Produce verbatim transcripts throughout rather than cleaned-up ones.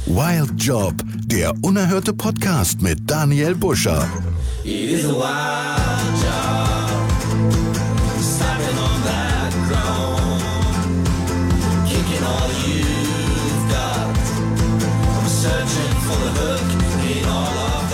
Wild Job, der unerhörte Podcast mit Daniel Buscher. It is a wild job, stepping on that ground, kicking all you've got, I'm searching for the hook in all of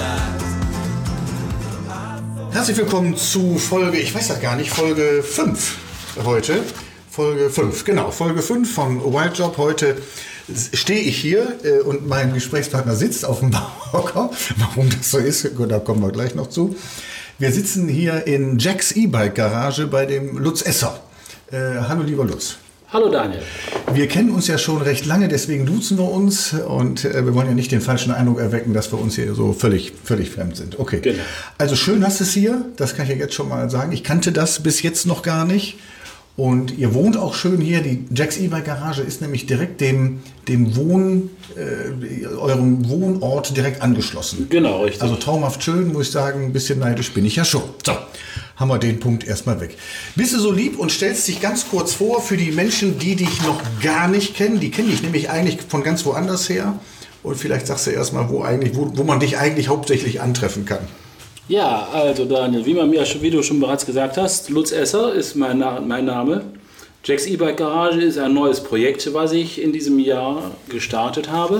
that. Herzlich willkommen zu Folge, ich weiß das gar nicht, Folge fünf heute. Folge fünf, genau, Folge fünf von Wild Job. Heute stehe ich hier äh, und mein Gesprächspartner sitzt auf dem Hocker. Warum das so ist, da kommen wir gleich noch zu. Wir sitzen hier in Jacks E-Bike Garage bei dem Lutz Esser. Äh, hallo lieber Lutz. Hallo Daniel. Wir kennen uns ja schon recht lange, deswegen duzen wir uns und äh, wir wollen ja nicht den falschen Eindruck erwecken, dass wir uns hier so völlig, völlig fremd sind. Okay. Genau. Also schön hast du es hier, das kann ich ja jetzt schon mal sagen. Ich kannte das bis jetzt noch gar nicht. Und ihr wohnt auch schön hier. Die Jacks E-Bike Garage ist nämlich direkt dem, dem Wohn, äh, eurem Wohnort direkt angeschlossen. Genau, richtig. Also traumhaft schön, muss ich sagen. Ein bisschen neidisch bin ich ja schon. So, haben wir den Punkt erstmal weg. Bist du so lieb und stellst dich ganz kurz vor für die Menschen, die dich noch gar nicht kennen. Die kennen dich nämlich eigentlich von ganz woanders her. Und vielleicht sagst du erstmal, wo, eigentlich, wo, wo man dich eigentlich hauptsächlich antreffen kann. Ja, also Daniel, wie, man mir, wie du schon bereits gesagt hast, Lutz Esser ist mein, mein Name. Jacks E-Bike Garage ist ein neues Projekt, was ich in diesem Jahr gestartet habe.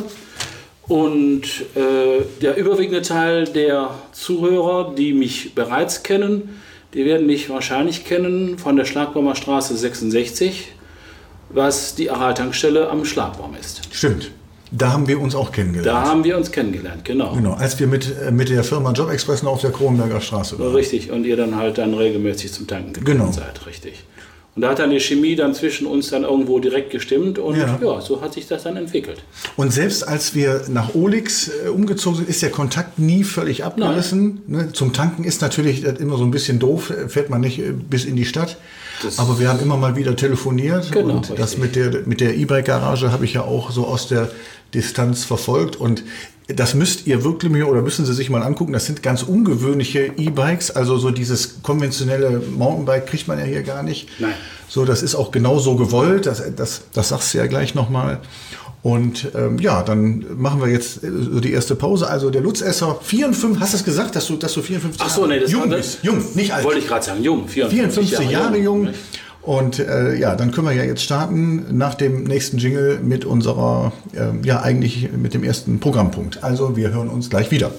Und äh, der überwiegende Teil der Zuhörer, die mich bereits kennen, die werden mich wahrscheinlich kennen von der Schlagbaumer Straße sechsundsechzig, was die Aral-Tankstelle am Schlagbaum ist. Stimmt. Da haben wir uns auch kennengelernt. Da haben wir uns kennengelernt, genau. Genau, als wir mit, mit der Firma Job Express noch auf der Kronberger Straße waren. Richtig, und ihr dann halt dann regelmäßig zum Tanken gekommen genau. seid, richtig. Und da hat dann die Chemie dann zwischen uns dann irgendwo direkt gestimmt und ja. ja, so hat sich das dann entwickelt. Und selbst als wir nach Olix äh, umgezogen sind, ist der Kontakt nie völlig abgerissen. Ne? Zum Tanken ist natürlich immer so ein bisschen doof, fährt man nicht äh, bis in die Stadt. Das Aber wir haben immer mal wieder telefoniert genau, und richtig. das mit der, mit der E-Bike-Garage habe ich ja auch so aus der Distanz verfolgt und das müsst ihr wirklich mir oder müssen Sie sich mal angucken. Das sind ganz ungewöhnliche E-Bikes. Also so dieses konventionelle Mountainbike kriegt man ja hier gar nicht. Nein. So, das ist auch genau so gewollt. Das, das, das sagst du ja gleich nochmal. Und ähm, ja, dann machen wir jetzt so die erste Pause. Also der Lutz Esser, vierundfünfzig, hast du es gesagt, dass du, dass du vierundfünfzig Ach so, nee, das jung war bist? Jung, nicht alt. Wollte ich gerade sagen, jung, vierundfünfzig, vierundfünfzig Jahre jung. jung. Und äh, ja, dann können wir ja jetzt starten nach dem nächsten Jingle mit unserer, äh, ja eigentlich mit dem ersten Programmpunkt. Also wir hören uns gleich wieder.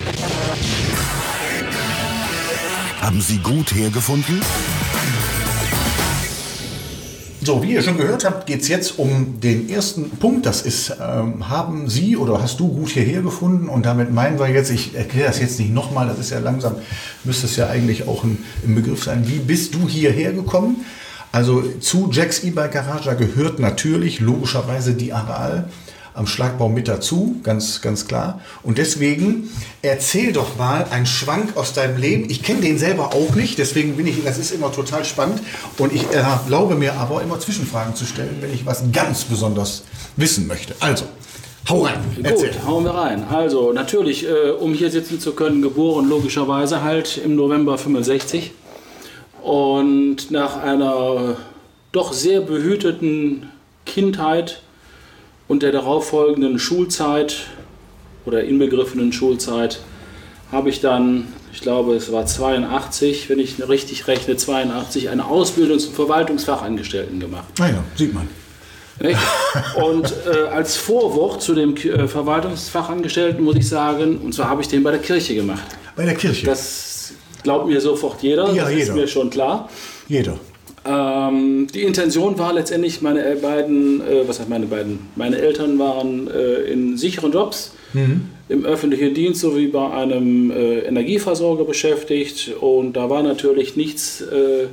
Haben Sie gut hergefunden? So, wie ihr schon gehört habt, geht es jetzt um den ersten Punkt. Das ist, ähm, haben Sie oder hast du gut hierher gefunden? Und damit meinen wir jetzt, ich erkläre das jetzt nicht nochmal, das ist ja langsam, müsste es ja eigentlich auch ein, ein Begriff sein. Wie bist du hierher gekommen? Also zu Jacks E-Bike Garage gehört natürlich logischerweise die Aral am Schlagbaum mit dazu, ganz, ganz klar. Und deswegen erzähl doch mal einen Schwank aus deinem Leben. Ich kenne den selber auch nicht, deswegen bin ich, das ist immer total spannend. Und ich erlaube mir aber immer Zwischenfragen zu stellen, wenn ich was ganz besonders wissen möchte. Also, hau rein, erzähl. Gut, hauen wir rein. Also natürlich, äh, um hier sitzen zu können, geboren logischerweise halt im November fünfundsechzig. Und nach einer doch sehr behüteten Kindheit und der darauffolgenden Schulzeit oder inbegriffenen Schulzeit habe ich dann, ich glaube es war zweiundachtzig, wenn ich richtig rechne, zweiundachtzig, eine Ausbildung zum Verwaltungsfachangestellten gemacht. Naja, sieht man. Und äh, als Vorwort zu dem äh, Verwaltungsfachangestellten muss ich sagen, und zwar habe ich den bei der Kirche gemacht. Bei der Kirche? Das glaubt mir sofort jeder, ja, das jeder. ist mir schon klar. Jeder. Ähm, die Intention war letztendlich, meine beiden, äh, was heißt meine beiden, meine Eltern waren äh, in sicheren Jobs, mhm. im öffentlichen Dienst sowie bei einem äh, Energieversorger beschäftigt und da war natürlich nichts äh,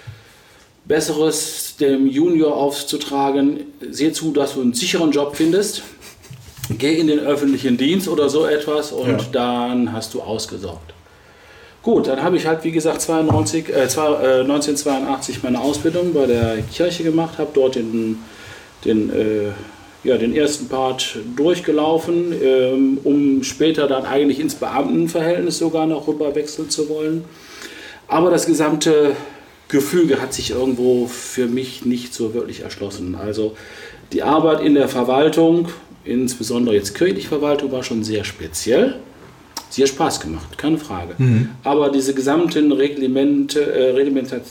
Besseres, dem Junior aufzutragen, sieh zu, dass du einen sicheren Job findest, geh in den öffentlichen Dienst oder so etwas und ja. dann hast du ausgesorgt. Gut, dann habe ich halt, wie gesagt, zweiundneunzig, äh, neunzehnhundertzweiundachtzig meine Ausbildung bei der Kirche gemacht, habe dort den, den, äh, ja, den ersten Part durchgelaufen, ähm, um später dann eigentlich ins Beamtenverhältnis sogar noch rüber wechseln zu wollen. Aber das gesamte Gefüge hat sich irgendwo für mich nicht so wirklich erschlossen. Also die Arbeit in der Verwaltung insbesondere jetzt kirchliche Verwaltung, war schon sehr speziell. Sie hat Spaß gemacht, keine Frage. Mhm. Aber diese gesamten Reglemente, äh, Reglementa-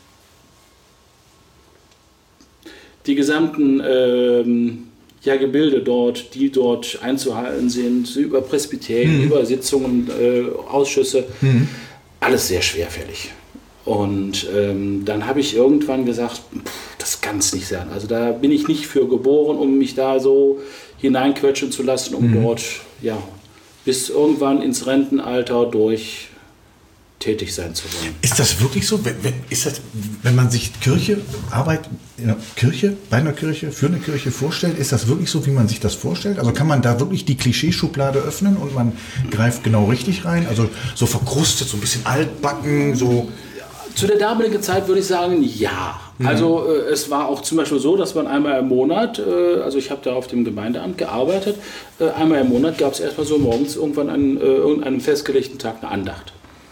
die gesamten ähm, ja, Gebilde dort, die dort einzuhalten sind, über Presbyterien, mhm. über Sitzungen, äh, Ausschüsse, mhm. alles sehr schwerfällig. Und ähm, dann habe ich irgendwann gesagt, pff, das kann es nicht sein. Also da bin ich nicht für geboren, um mich da so hineinquetschen zu lassen, um mhm. dort ja, bis irgendwann ins Rentenalter durch tätig sein zu wollen. Ist das wirklich so? Wenn, wenn, ist das, wenn man sich Kirche, Arbeit in einer Kirche, bei einer Kirche, für eine Kirche vorstellt, ist das wirklich so, wie man sich das vorstellt? Also kann man da wirklich die Klischeeschublade öffnen und man greift genau richtig rein? Also so verkrustet, so ein bisschen altbacken, so... Zu der damaligen Zeit würde ich sagen, ja. Mhm. Also äh, es war auch zum Beispiel so, dass man einmal im Monat, äh, also ich habe da auf dem Gemeindeamt gearbeitet, äh, einmal im Monat gab es erstmal so morgens irgendwann an äh, irgendeinem festgelegten Tag eine Andacht.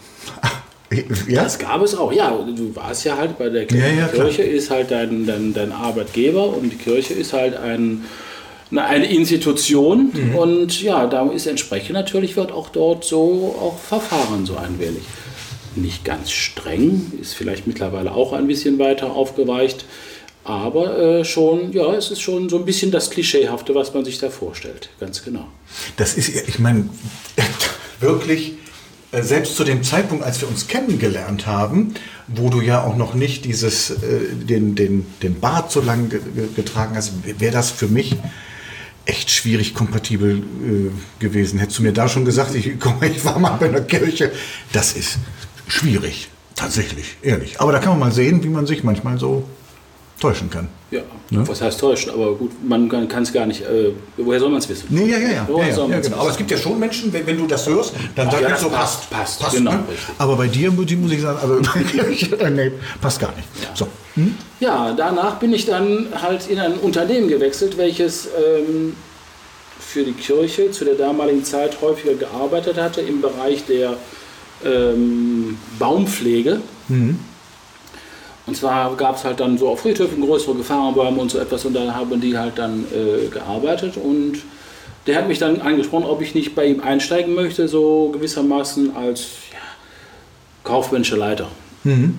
Ja? Das gab es auch, ja. Du warst ja halt bei der Kirche. Ja, ja, die Kirche klar. Ist halt dein, dein, dein Arbeitgeber und die Kirche ist halt ein, eine, eine Institution. Mhm. Und ja, da ist entsprechend natürlich, wird auch dort so auch verfahren, so ein wenig. Nicht ganz streng, ist vielleicht mittlerweile auch ein bisschen weiter aufgeweicht. Aber äh, schon, ja, es ist schon so ein bisschen das Klischeehafte, was man sich da vorstellt. Ganz genau. Das ist, ich meine, wirklich... Selbst zu dem Zeitpunkt, als wir uns kennengelernt haben, wo du ja auch noch nicht dieses, äh, den, den, den Bart so lang ge- getragen hast, wäre das für mich echt schwierig kompatibel äh, gewesen. Hättest du mir da schon gesagt, ich, komm, ich war mal bei einer Kirche. Das ist schwierig, tatsächlich, ehrlich. Aber da kann man mal sehen, wie man sich manchmal so täuschen kann. Ja, ne? Was heißt täuschen? Aber gut, man kann es gar nicht. Äh, woher soll man es wissen? Nee, ja, ja, ja. ja, ja, ja genau. Aber es gibt ja schon Menschen, wenn, wenn du das hörst, dann sagst ja, du so, passt, passt, passt genau. Ne? Aber bei dir muss ich sagen, also nee, passt gar nicht. Ja. So. Hm? Ja, danach bin ich dann halt in ein Unternehmen gewechselt, welches ähm, für die Kirche zu der damaligen Zeit häufiger gearbeitet hatte im Bereich der ähm, Baumpflege. Mhm. Und zwar gab es halt dann so auf Friedhöfen größere Gefahrenbäume und so etwas und da haben die halt dann äh, gearbeitet und der hat mich dann angesprochen, ob ich nicht bei ihm einsteigen möchte, so gewissermaßen als ja, kaufmännischer Leiter. Mhm.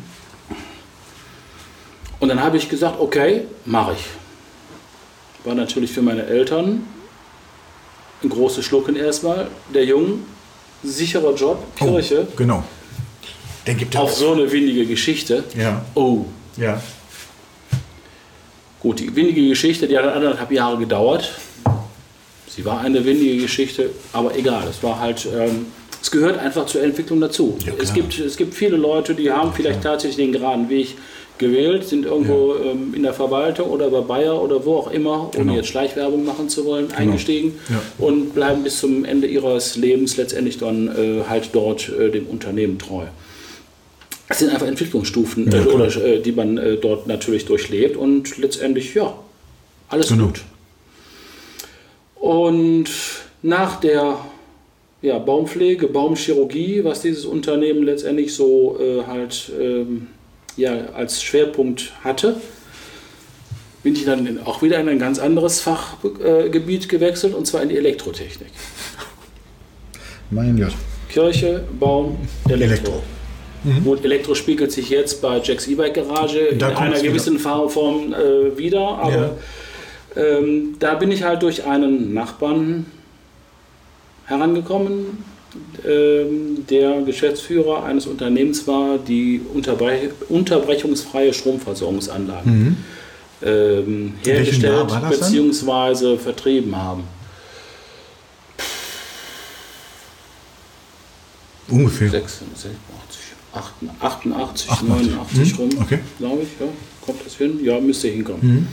Und dann habe ich gesagt, okay, mache ich. War natürlich für meine Eltern ein großes Schlucken erstmal. Der Jung, sicherer Job, Kirche. Oh, genau. Den gibt auf so eine windige Geschichte. Ja. Oh. Ja. Gut, die windige Geschichte, die hat anderthalb Jahre gedauert. Sie war eine windige Geschichte, aber egal. Es war halt, ähm, es gehört einfach zur Entwicklung dazu. Ja, es gibt, es gibt viele Leute, die haben vielleicht ja. tatsächlich den geraden Weg gewählt, sind irgendwo ja. ähm, in der Verwaltung oder bei Bayer oder wo auch immer, genau. ohne jetzt Schleichwerbung machen zu wollen, genau. eingestiegen ja. und bleiben bis zum Ende ihres Lebens letztendlich dann äh, halt dort äh, dem Unternehmen treu. Es sind einfach Entwicklungsstufen, ja, äh, oder, äh, die man äh, dort natürlich durchlebt und letztendlich, ja, alles genau. gut. Und nach der ja, Baumpflege, Baumchirurgie, was dieses Unternehmen letztendlich so äh, halt ähm, ja, als Schwerpunkt hatte, bin ich dann in, auch wieder in ein ganz anderes Fachgebiet äh, gewechselt, und zwar in die Elektrotechnik. Mein Gott. Kirche, Baum, Elektro. Elektro. Mhm. Gut, Elektro spiegelt sich jetzt bei Jacks E-Bike Garage in einer gewissen Form äh, wieder, aber ja. ähm, da bin ich halt durch einen Nachbarn herangekommen, ähm, der Geschäftsführer eines Unternehmens war, die unterbrech unterbrechungsfreie Stromversorgungsanlagen mhm. ähm, hergestellt bzw. vertrieben haben. Ungefähr. sechsundsiebzig, achtundachtzig, neunundachtzig mhm. rum, okay. glaube ich. Ja. Kommt das hin? Ja, müsste hinkommen. Mhm.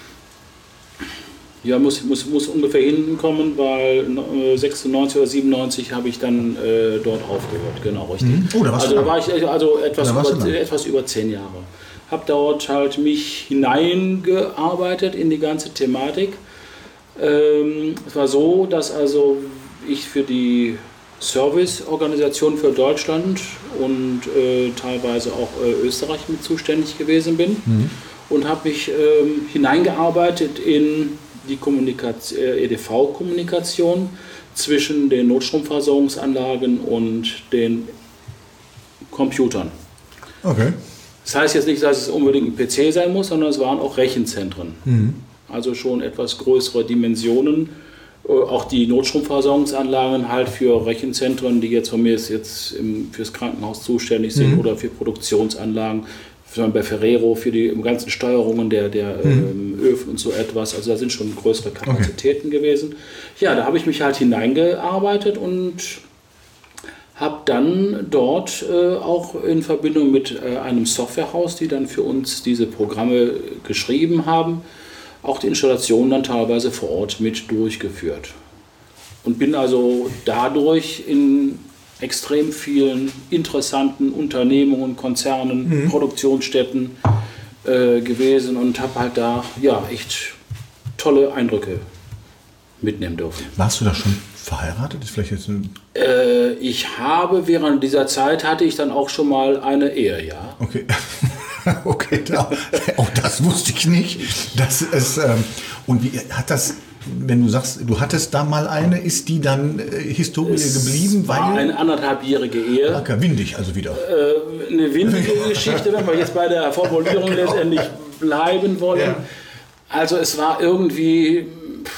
Ja, muss, muss, muss ungefähr hinkommen, weil äh, sechsundneunzig oder siebenundneunzig habe ich dann äh, dort aufgehört. Genau, richtig. Mhm. Oh, da warst also du da war ich also etwas, über, äh, etwas über zehn Jahre. Habe dort halt mich hineingearbeitet in die ganze Thematik. Ähm, es war so, dass also ich für die Serviceorganisation für Deutschland und äh, teilweise auch äh, Österreich mit zuständig gewesen bin mhm. und habe mich ähm, hineingearbeitet in die Kommunikation, äh, E D V-Kommunikation zwischen den Notstromversorgungsanlagen und den Computern. Okay. Das heißt jetzt nicht, dass es unbedingt ein P C sein muss, sondern es waren auch Rechenzentren. Mhm. Also schon etwas größere Dimensionen. Äh, auch die Notstromversorgungsanlagen halt für Rechenzentren, die jetzt von mir ist jetzt im, fürs Krankenhaus zuständig sind, Mhm. oder für Produktionsanlagen, für, bei Ferrero für die ganzen Steuerungen der, der ähm, Öfen und so etwas. Also da sind schon größere Kapazitäten okay. gewesen. Ja, da habe ich mich halt hineingearbeitet und habe dann dort äh, auch in Verbindung mit äh, einem Softwarehaus, die dann für uns diese Programme geschrieben haben, auch die Installation dann teilweise vor Ort mit durchgeführt. Und bin also dadurch in extrem vielen interessanten Unternehmungen, Konzernen, mhm. Produktionsstätten äh, gewesen und habe halt da ja echt tolle Eindrücke mitnehmen dürfen. Warst du da schon verheiratet? Ist vielleicht jetzt ein äh, ich habe während dieser Zeit hatte ich dann auch schon mal eine Ehe, ja. Okay. Okay, da, auch das wusste ich nicht. Das ist, ähm, und wie hat das, wenn du sagst, du hattest da mal eine, ist die dann äh, Historie es geblieben? War weil eine anderthalbjährige Ehe. Okay, windig also wieder. Äh, eine windige Geschichte, wenn wir jetzt bei der Formulierung genau. letztendlich bleiben wollen. Ja. Also es war irgendwie,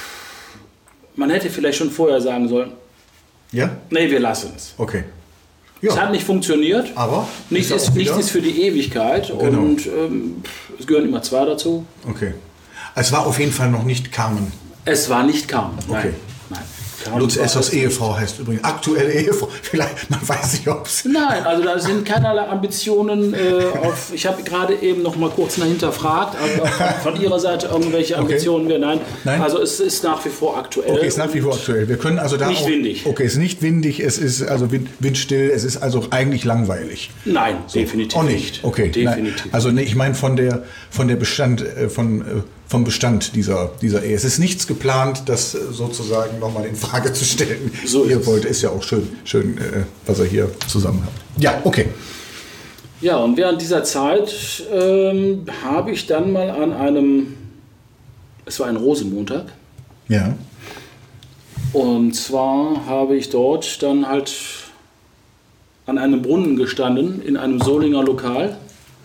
man hätte vielleicht schon vorher sagen sollen, ja? Nee, wir lassen es. Okay. Ja. Es hat nicht funktioniert, aber nichts ist, nichts ist für die Ewigkeit genau. und ähm, es gehören immer zwei dazu. Okay. Es war auf jeden Fall noch nicht Carmen. Es war nicht Carmen, nein. Okay. nein. Lutz Essers Ehefrau heißt übrigens, aktuelle Ehefrau, vielleicht, man weiß nicht, ob es... Nein, also da sind keinerlei Ambitionen äh, auf, ich habe gerade eben noch mal kurz hinterfragt, also von Ihrer Seite irgendwelche Ambitionen, okay. nein. nein, also es ist nach wie vor aktuell. Okay, es ist nach wie vor aktuell, wir können also da Nicht auch, windig. Okay, es ist nicht windig, es ist also wind, windstill, es ist also eigentlich langweilig. Nein, so. definitiv auch nicht. Okay, definitiv. Nein. Also ne, ich meine von der, von der Bestand, äh, von... Äh, vom Bestand dieser, dieser Ehe. Es ist nichts geplant, das sozusagen nochmal in Frage zu stellen. So Ihr wollt, ist ja auch schön, schön äh, was ihr hier zusammen habt. Ja, okay. Ja, und während dieser Zeit ähm, habe ich dann mal an einem, es war ein Rosenmontag. Ja. Und zwar habe ich dort dann halt an einem Brunnen gestanden, in einem Solinger Lokal.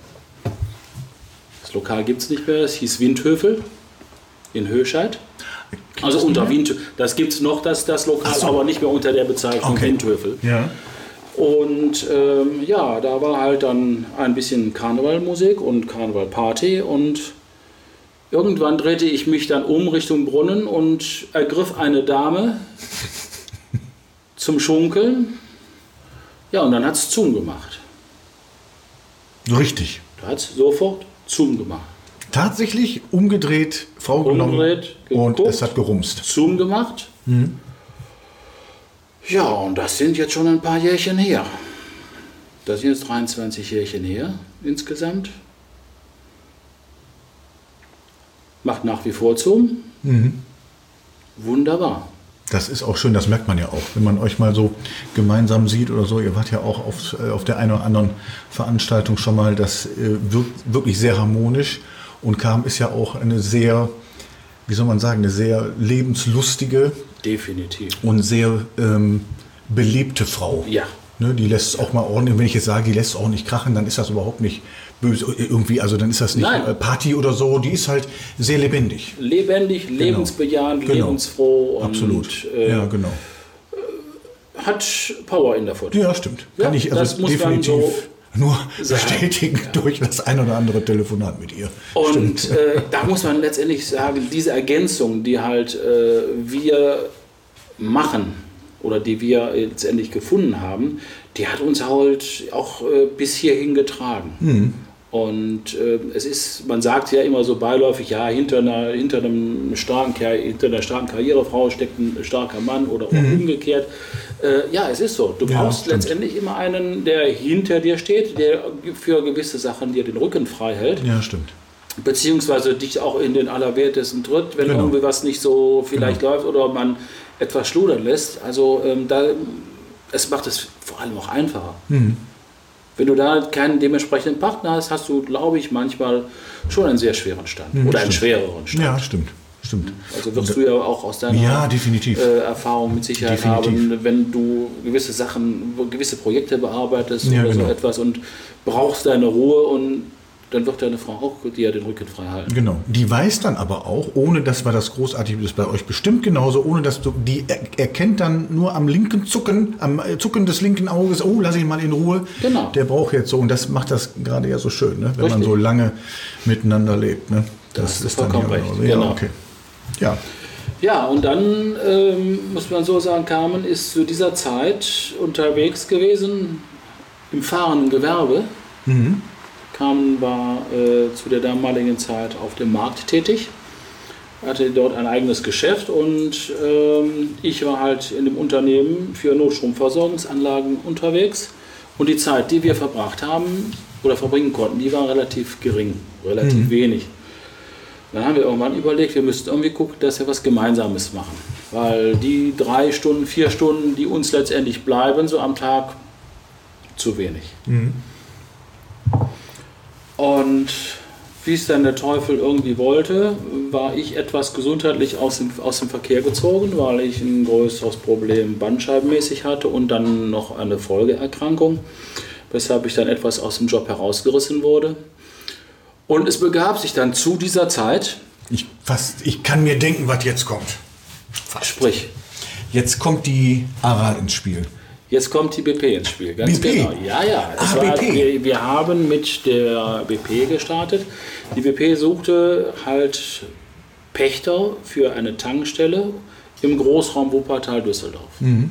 Das Lokal gibt es nicht mehr, es hieß Windhöfel in Höscheid. Also unter Windhöfel. Das gibt es noch, das, das Lokal, so. Aber nicht mehr unter der Bezeichnung okay. Windhöfel. Ja. Und ähm, ja, da war halt dann ein bisschen Karnevalmusik und Karnevalparty und irgendwann drehte ich mich dann um Richtung Brunnen und ergriff eine Dame zum Schunkeln. Ja, und dann hat es Zoom gemacht. Richtig. Da hat es sofort Zoom gemacht. Tatsächlich umgedreht, Frau umgedreht, genommen und es hat gerumst. Zoom gemacht. Mhm. Ja, und das sind jetzt schon ein paar Jährchen her. Das sind jetzt dreiundzwanzig Jährchen her insgesamt. Macht nach wie vor Zoom. Mhm. Wunderbar. Das ist auch schön, das merkt man ja auch, wenn man euch mal so gemeinsam sieht oder so. Ihr wart ja auch auf, auf der einen oder anderen Veranstaltung schon mal, das wirkt wirklich sehr harmonisch. Und Carmen ist ja auch eine sehr, wie soll man sagen, eine sehr lebenslustige Definitiv. und sehr ähm, belebte Frau. Ja. Ne, die lässt auch mal ordentlich, wenn ich jetzt sage, die lässt auch nicht krachen, dann ist das überhaupt nicht böse irgendwie, also dann ist das nicht Nein. Party oder so, die ist halt sehr lebendig. Lebendig, genau. lebensbejahend, genau. lebensfroh. Und, absolut, äh, ja genau. Hat Power in der Foto. Ja, stimmt. Ja, kann ich also definitiv so nur bestätigen ja. durch das ein oder andere Telefonat mit ihr. Und äh, da muss man letztendlich sagen, diese Ergänzung, die halt äh, wir machen, oder die wir letztendlich gefunden haben, die hat uns halt auch äh, bis hierhin getragen. Mhm. Und äh, es ist, man sagt ja immer so beiläufig, ja, hinter einer, hinter einem starken, hinter einer starken Karrierefrau steckt ein starker Mann oder mhm. umgekehrt. Äh, ja, es ist so. Du ja, brauchst stimmt. letztendlich immer einen, der hinter dir steht, der für gewisse Sachen dir den Rücken frei hält. Ja, stimmt. Beziehungsweise dich auch in den Allerwertesten tritt, wenn genau. irgendwie was nicht so vielleicht genau. läuft oder man etwas schludern lässt. Also ähm, da, es macht es vor allem auch einfacher. Mhm. Wenn du da keinen dementsprechenden Partner hast, hast du, glaube ich, manchmal schon einen sehr schweren Stand. Mhm, oder einen stimmt. schwereren Stand. Ja, stimmt. stimmt. Also wirst du ja auch aus deiner Ja, definitiv. Äh, Erfahrung mit Sicherheit Definitiv. haben, wenn du gewisse Sachen, gewisse Projekte bearbeitest Ja, oder genau. so etwas und brauchst deine Ruhe und dann wird deine Frau auch dir den Rücken frei halten. Genau. Die weiß dann aber auch, ohne dass wir das Großartige, das ist bei euch bestimmt genauso, ohne dass du, die er, erkennt dann nur am linken Zucken, am äh, Zucken des linken Auges, oh, lass ich mal in Ruhe. Genau. Der braucht jetzt so, und das macht das gerade ja so schön, ne? Wenn man Richtig. so lange miteinander lebt. Ne? Das hast du ist dann vollkommen ja recht, genauso. Ja, genau. okay. Ja. Ja, und dann ähm, muss man so sagen, Carmen ist zu dieser Zeit unterwegs gewesen im fahrenden Gewerbe. Mhm. Carmen war äh, zu der damaligen Zeit auf dem Markt tätig, hatte dort ein eigenes Geschäft und ähm, ich war halt in dem Unternehmen für Notstromversorgungsanlagen unterwegs und die Zeit, die wir verbracht haben oder verbringen konnten, die war relativ gering, relativ Mhm. wenig. Dann haben wir irgendwann überlegt, wir müssten irgendwie gucken, dass wir was Gemeinsames machen, weil die drei Stunden, vier Stunden, die uns letztendlich bleiben, so am Tag, zu wenig. Mhm. Und wie es dann der Teufel irgendwie wollte, war ich etwas gesundheitlich aus dem, aus dem Verkehr gezogen, weil ich ein größeres Problem bandscheibenmäßig hatte und dann noch eine Folgeerkrankung, weshalb ich dann etwas aus dem Job herausgerissen wurde. Und es begab sich dann zu dieser Zeit, Ich, fast, ich kann mir denken, was jetzt kommt. sprich, Jetzt kommt die Aral ins Spiel. jetzt kommt die B P ins Spiel, ganz B P? genau. Ja, ja. Es Ah, war, B P. Wir, wir haben mit der B P gestartet. Die B P suchte halt Pächter für eine Tankstelle im Großraum Wuppertal Düsseldorf. Mhm.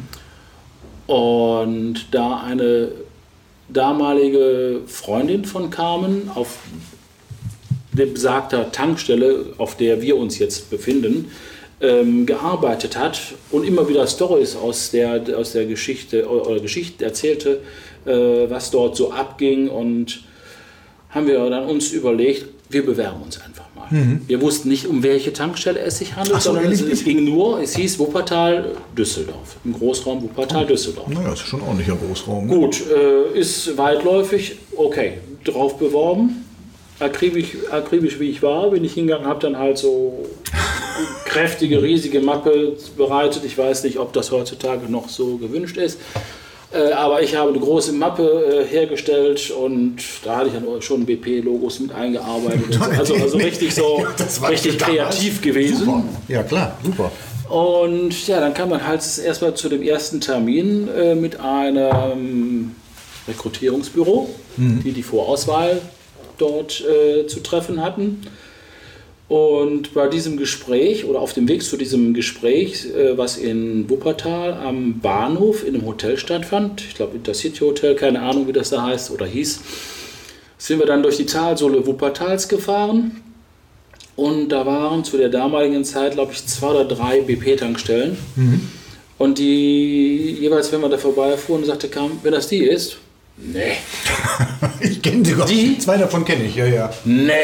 Und da eine damalige Freundin von Carmen auf der besagter Tankstelle, auf der wir uns jetzt befinden, ähm, gearbeitet hat und immer wieder Storys aus der, aus der Geschichte oder Geschichten erzählte, äh, was dort so abging, und haben wir dann uns überlegt, wir bewerben uns einfach mal. Wir wussten nicht, um welche Tankstelle es sich handelt, Ach so, sondern es, ehrlich es nicht? ging nur, es hieß Wuppertal Düsseldorf, im Großraum Wuppertal Düsseldorf. Naja, das ist schon ein ordentlicher Großraum. Ne? Gut, äh, ist weitläufig, okay, drauf beworben. Akribisch, akribisch wie ich war, bin ich hingegangen, habe dann halt so kräftige, riesige Mappe bereitet. Ich weiß nicht, ob das heutzutage noch so gewünscht ist. Äh, aber ich habe eine große Mappe äh, hergestellt und da hatte ich dann schon B P-Logos mit eingearbeitet. Und so. Also, also richtig so, Das war richtig damals kreativ gewesen. Super. Ja, klar, super. Und ja, dann kam man halt erstmal zu dem ersten Termin äh, mit einem Rekrutierungsbüro, die die Vorauswahl dort äh, zu treffen hatten. Und bei diesem Gespräch oder auf dem Weg zu diesem Gespräch, äh, was in Wuppertal am Bahnhof in einem Hotel stattfand, ich glaube Intercity Hotel, keine Ahnung wie das da heißt oder hieß, sind wir dann durch die Talsohle Wuppertals gefahren. Und da waren zu der damaligen Zeit, glaube ich, zwei oder drei B P-Tankstellen. Und die jeweils, wenn wir da vorbeifuhren, sagte Kam, wenn das die ist, nee, Ich kenne sie. Die? Zwei davon kenne ich, ja, ja. nee.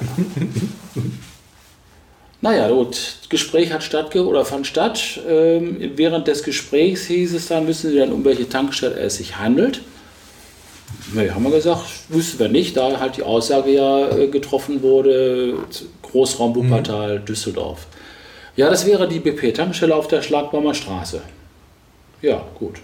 Naja, gut, das Gespräch hat stattge oder fand statt. Ähm, während des Gesprächs hieß es dann, wissen Sie dann, um welche Tankstelle es sich handelt? Nee, haben wir gesagt, wüssten wir nicht, da halt die Aussage ja äh, getroffen wurde, Großraum Wuppertal, Düsseldorf. Ja, das wäre die B P-Tankstelle auf der Schlagbaumer Straße. Ja, gut.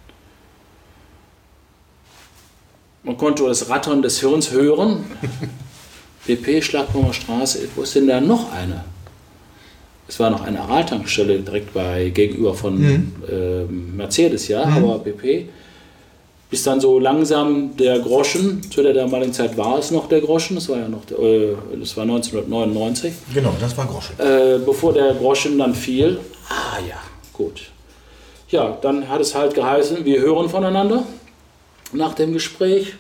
Man konnte das Rattern des Hirns hören. B P, Schlagbaumer Straße, wo ist denn da noch eine? Es war noch eine Aral-Tankstelle direkt bei, gegenüber von Mhm. ähm, Mercedes, ja, aber B P. Bis dann so langsam der Groschen, zu der damaligen Zeit war es noch der Groschen, das war ja noch, äh, das war neunzehnhundertneunundneunzig, Genau, das war Groschen. äh, bevor der Groschen dann fiel. Ah ja, gut. Ja, dann hat es halt geheißen, wir hören voneinander nach dem Gespräch.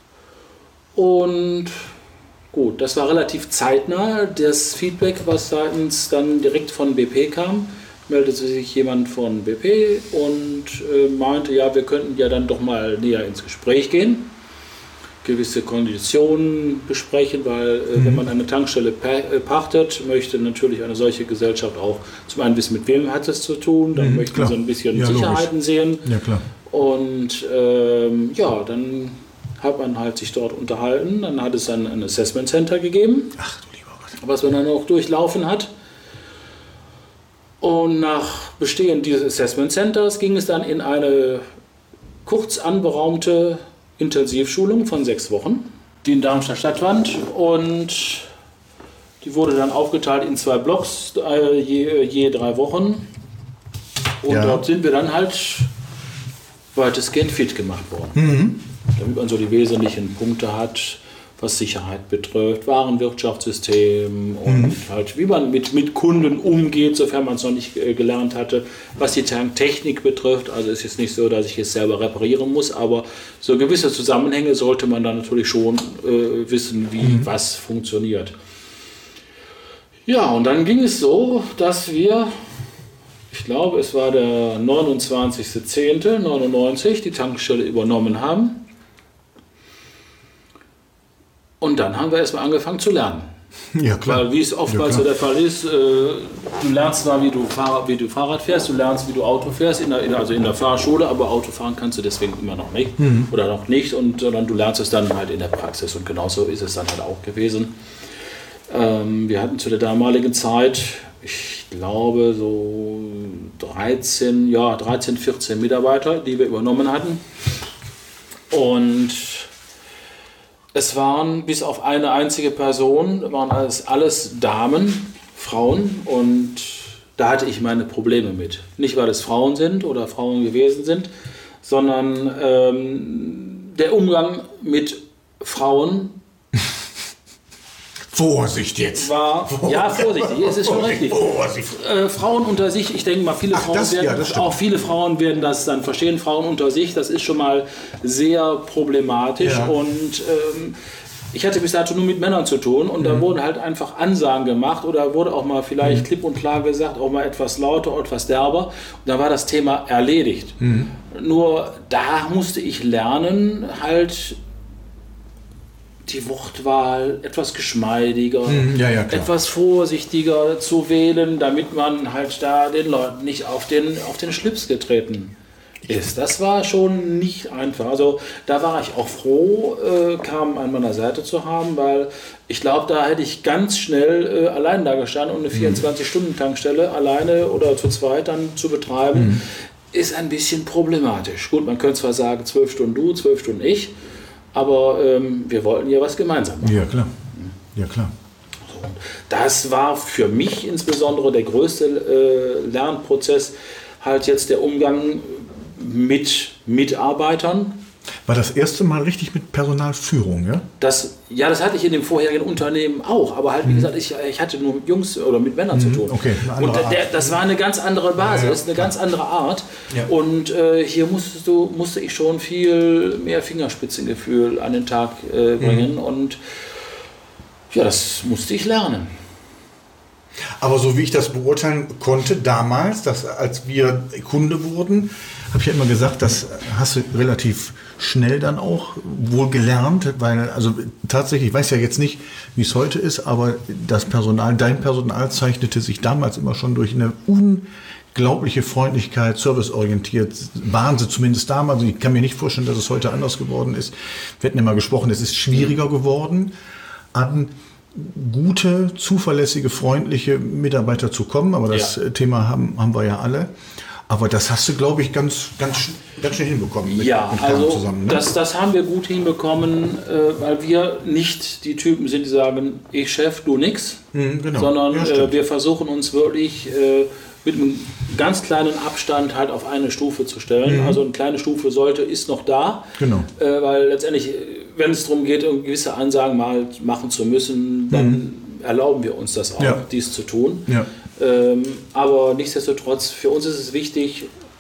Und gut, das war relativ zeitnah. Das Feedback, was seitens dann direkt von B P kam, meldete sich jemand von B P und äh, meinte, ja, wir könnten ja dann doch mal näher ins Gespräch gehen, gewisse Konditionen besprechen, weil äh, Mhm. wenn man eine Tankstelle pa äh, pachtet, möchte natürlich eine solche Gesellschaft auch zum einen wissen, mit wem hat es zu tun, dann Mhm, möchten klar. sie ein bisschen Ja, logisch. Sicherheiten sehen. Ja, klar. Und ähm, ja, dann hat man halt sich dort unterhalten. Dann hat es dann ein Assessment Center gegeben, Ach du lieber Gott. was man dann auch durchlaufen hat. Und nach Bestehen dieses Assessment Centers ging es dann in eine kurz anberaumte Intensivschulung von sechs Wochen, die in Darmstadt stattfand. Und die wurde dann aufgeteilt in zwei Blocks, äh, je, je drei Wochen. Und Ja. dort sind wir dann halt weitestgehend fit gemacht worden. Mhm. Damit man so die wesentlichen Punkte hat, was Sicherheit betrifft, Warenwirtschaftssystem und Mhm. halt wie man mit, mit Kunden umgeht, sofern man es noch nicht äh, gelernt hatte, was die Tanktechnik betrifft. Also ist jetzt nicht so, dass ich es selber reparieren muss, aber so gewisse Zusammenhänge sollte man dann natürlich schon äh, wissen, wie Mhm. was funktioniert. Ja, und dann ging es so, dass wir, ich glaube, es war der neunundzwanzigster zehnter neunundneunzig, die Tankstelle übernommen haben. Und dann haben wir erstmal angefangen zu lernen. Ja, klar. Weil wie es oftmals Ja, so klar. der Fall ist, äh, du lernst zwar, wie du, Fahrrad, wie du Fahrrad fährst, du lernst, wie du Auto fährst, in der, in, also in der Fahrschule, aber Auto fahren kannst du deswegen immer noch nicht. Mhm. Oder noch nicht, und, sondern du lernst es dann halt in der Praxis. Und genauso ist es dann halt auch gewesen. Ähm, wir hatten zu der damaligen Zeit, ich glaube, so dreizehn, ja, dreizehn, vierzehn Mitarbeiter, die wir übernommen hatten. Und es waren bis auf eine einzige Person, waren alles, alles Damen, Frauen, und da hatte ich meine Probleme mit. Nicht, weil es Frauen sind oder Frauen gewesen sind, sondern ähm, der Umgang mit Frauen Vorsicht jetzt. war, ja, vorsichtig, es ist schon richtig. Vorsicht. Äh, Frauen unter sich, ich denke mal, viele Ach, Frauen das- werden, ja, das stimmt. auch viele Frauen werden das dann verstehen, Frauen unter sich, das ist schon mal sehr problematisch. Ja. Und ähm, ich hatte bis dato nur mit Männern zu tun, und Mhm. da wurden halt einfach Ansagen gemacht oder wurde auch mal vielleicht klipp und klar gesagt, auch mal etwas lauter, etwas derber, und da war das Thema erledigt. Mhm. Nur da musste ich lernen, halt die Wortwahl etwas geschmeidiger, Mhm, ja, ja, klar. etwas vorsichtiger zu wählen, damit man halt da den Leuten nicht auf den, auf den Schlips getreten ist. Das war schon nicht einfach. Also da war ich auch froh, äh, Carmen an meiner Seite zu haben, weil ich glaube, da hätte ich ganz schnell äh, allein da gestanden, und eine vierundzwanzig-Stunden-Tankstelle alleine oder zu zweit dann zu betreiben, ist ein bisschen problematisch. Gut, man könnte zwar sagen, zwölf Stunden du, zwölf Stunden ich, aber ähm, wir wollten ja was gemeinsam machen. Ja, klar. Ja, klar. So, und das war für mich insbesondere der größte äh, Lernprozess, halt jetzt der Umgang mit Mitarbeitern. War das erste Mal richtig mit Personalführung, ja? Das, ja, das hatte ich in dem vorherigen Unternehmen auch, aber halt, wie gesagt, ich, ich hatte nur mit Jungs oder mit Männern zu tun. okay, eine andere und der, Art. das war eine ganz andere Basis, Ja, ja, eine ganz andere Art. Ja. Und äh, hier musstest du, musste ich schon viel mehr Fingerspitzengefühl an den Tag äh, bringen. Und ja, das musste ich lernen. Aber so wie ich das beurteilen konnte damals, dass als wir Kunde wurden, habe ich ja immer gesagt, das hast du relativ schnell dann auch wohl gelernt, weil also tatsächlich, ich weiß ja jetzt nicht, wie es heute ist, aber das Personal, dein Personal zeichnete sich damals immer schon durch eine unglaubliche Freundlichkeit, serviceorientiert waren sie zumindest damals. Ich kann mir nicht vorstellen, dass es heute anders geworden ist. Wir hatten immer gesprochen, es ist schwieriger geworden, an gute, zuverlässige, freundliche Mitarbeiter zu kommen, aber das Ja. Thema haben, haben wir ja alle. Aber das hast du, glaube ich, ganz, ganz, sch- ganz schnell hinbekommen mit, Ja, mit Carmen also zusammen. Ne? das, das haben wir gut hinbekommen, äh, weil wir nicht die Typen sind, die sagen, ich Chef, du nix, Mhm, genau. sondern Ja, äh, stimmt. wir versuchen uns wirklich äh, mit einem ganz kleinen Abstand halt auf eine Stufe zu stellen. Also eine kleine Stufe sollte, ist noch da, Genau. äh, weil letztendlich, äh, wenn es darum geht, gewisse Ansagen mal machen zu müssen, dann erlauben wir uns das auch, Ja. dies zu tun. Ja. Ähm, aber nichtsdestotrotz, für uns ist es wichtig,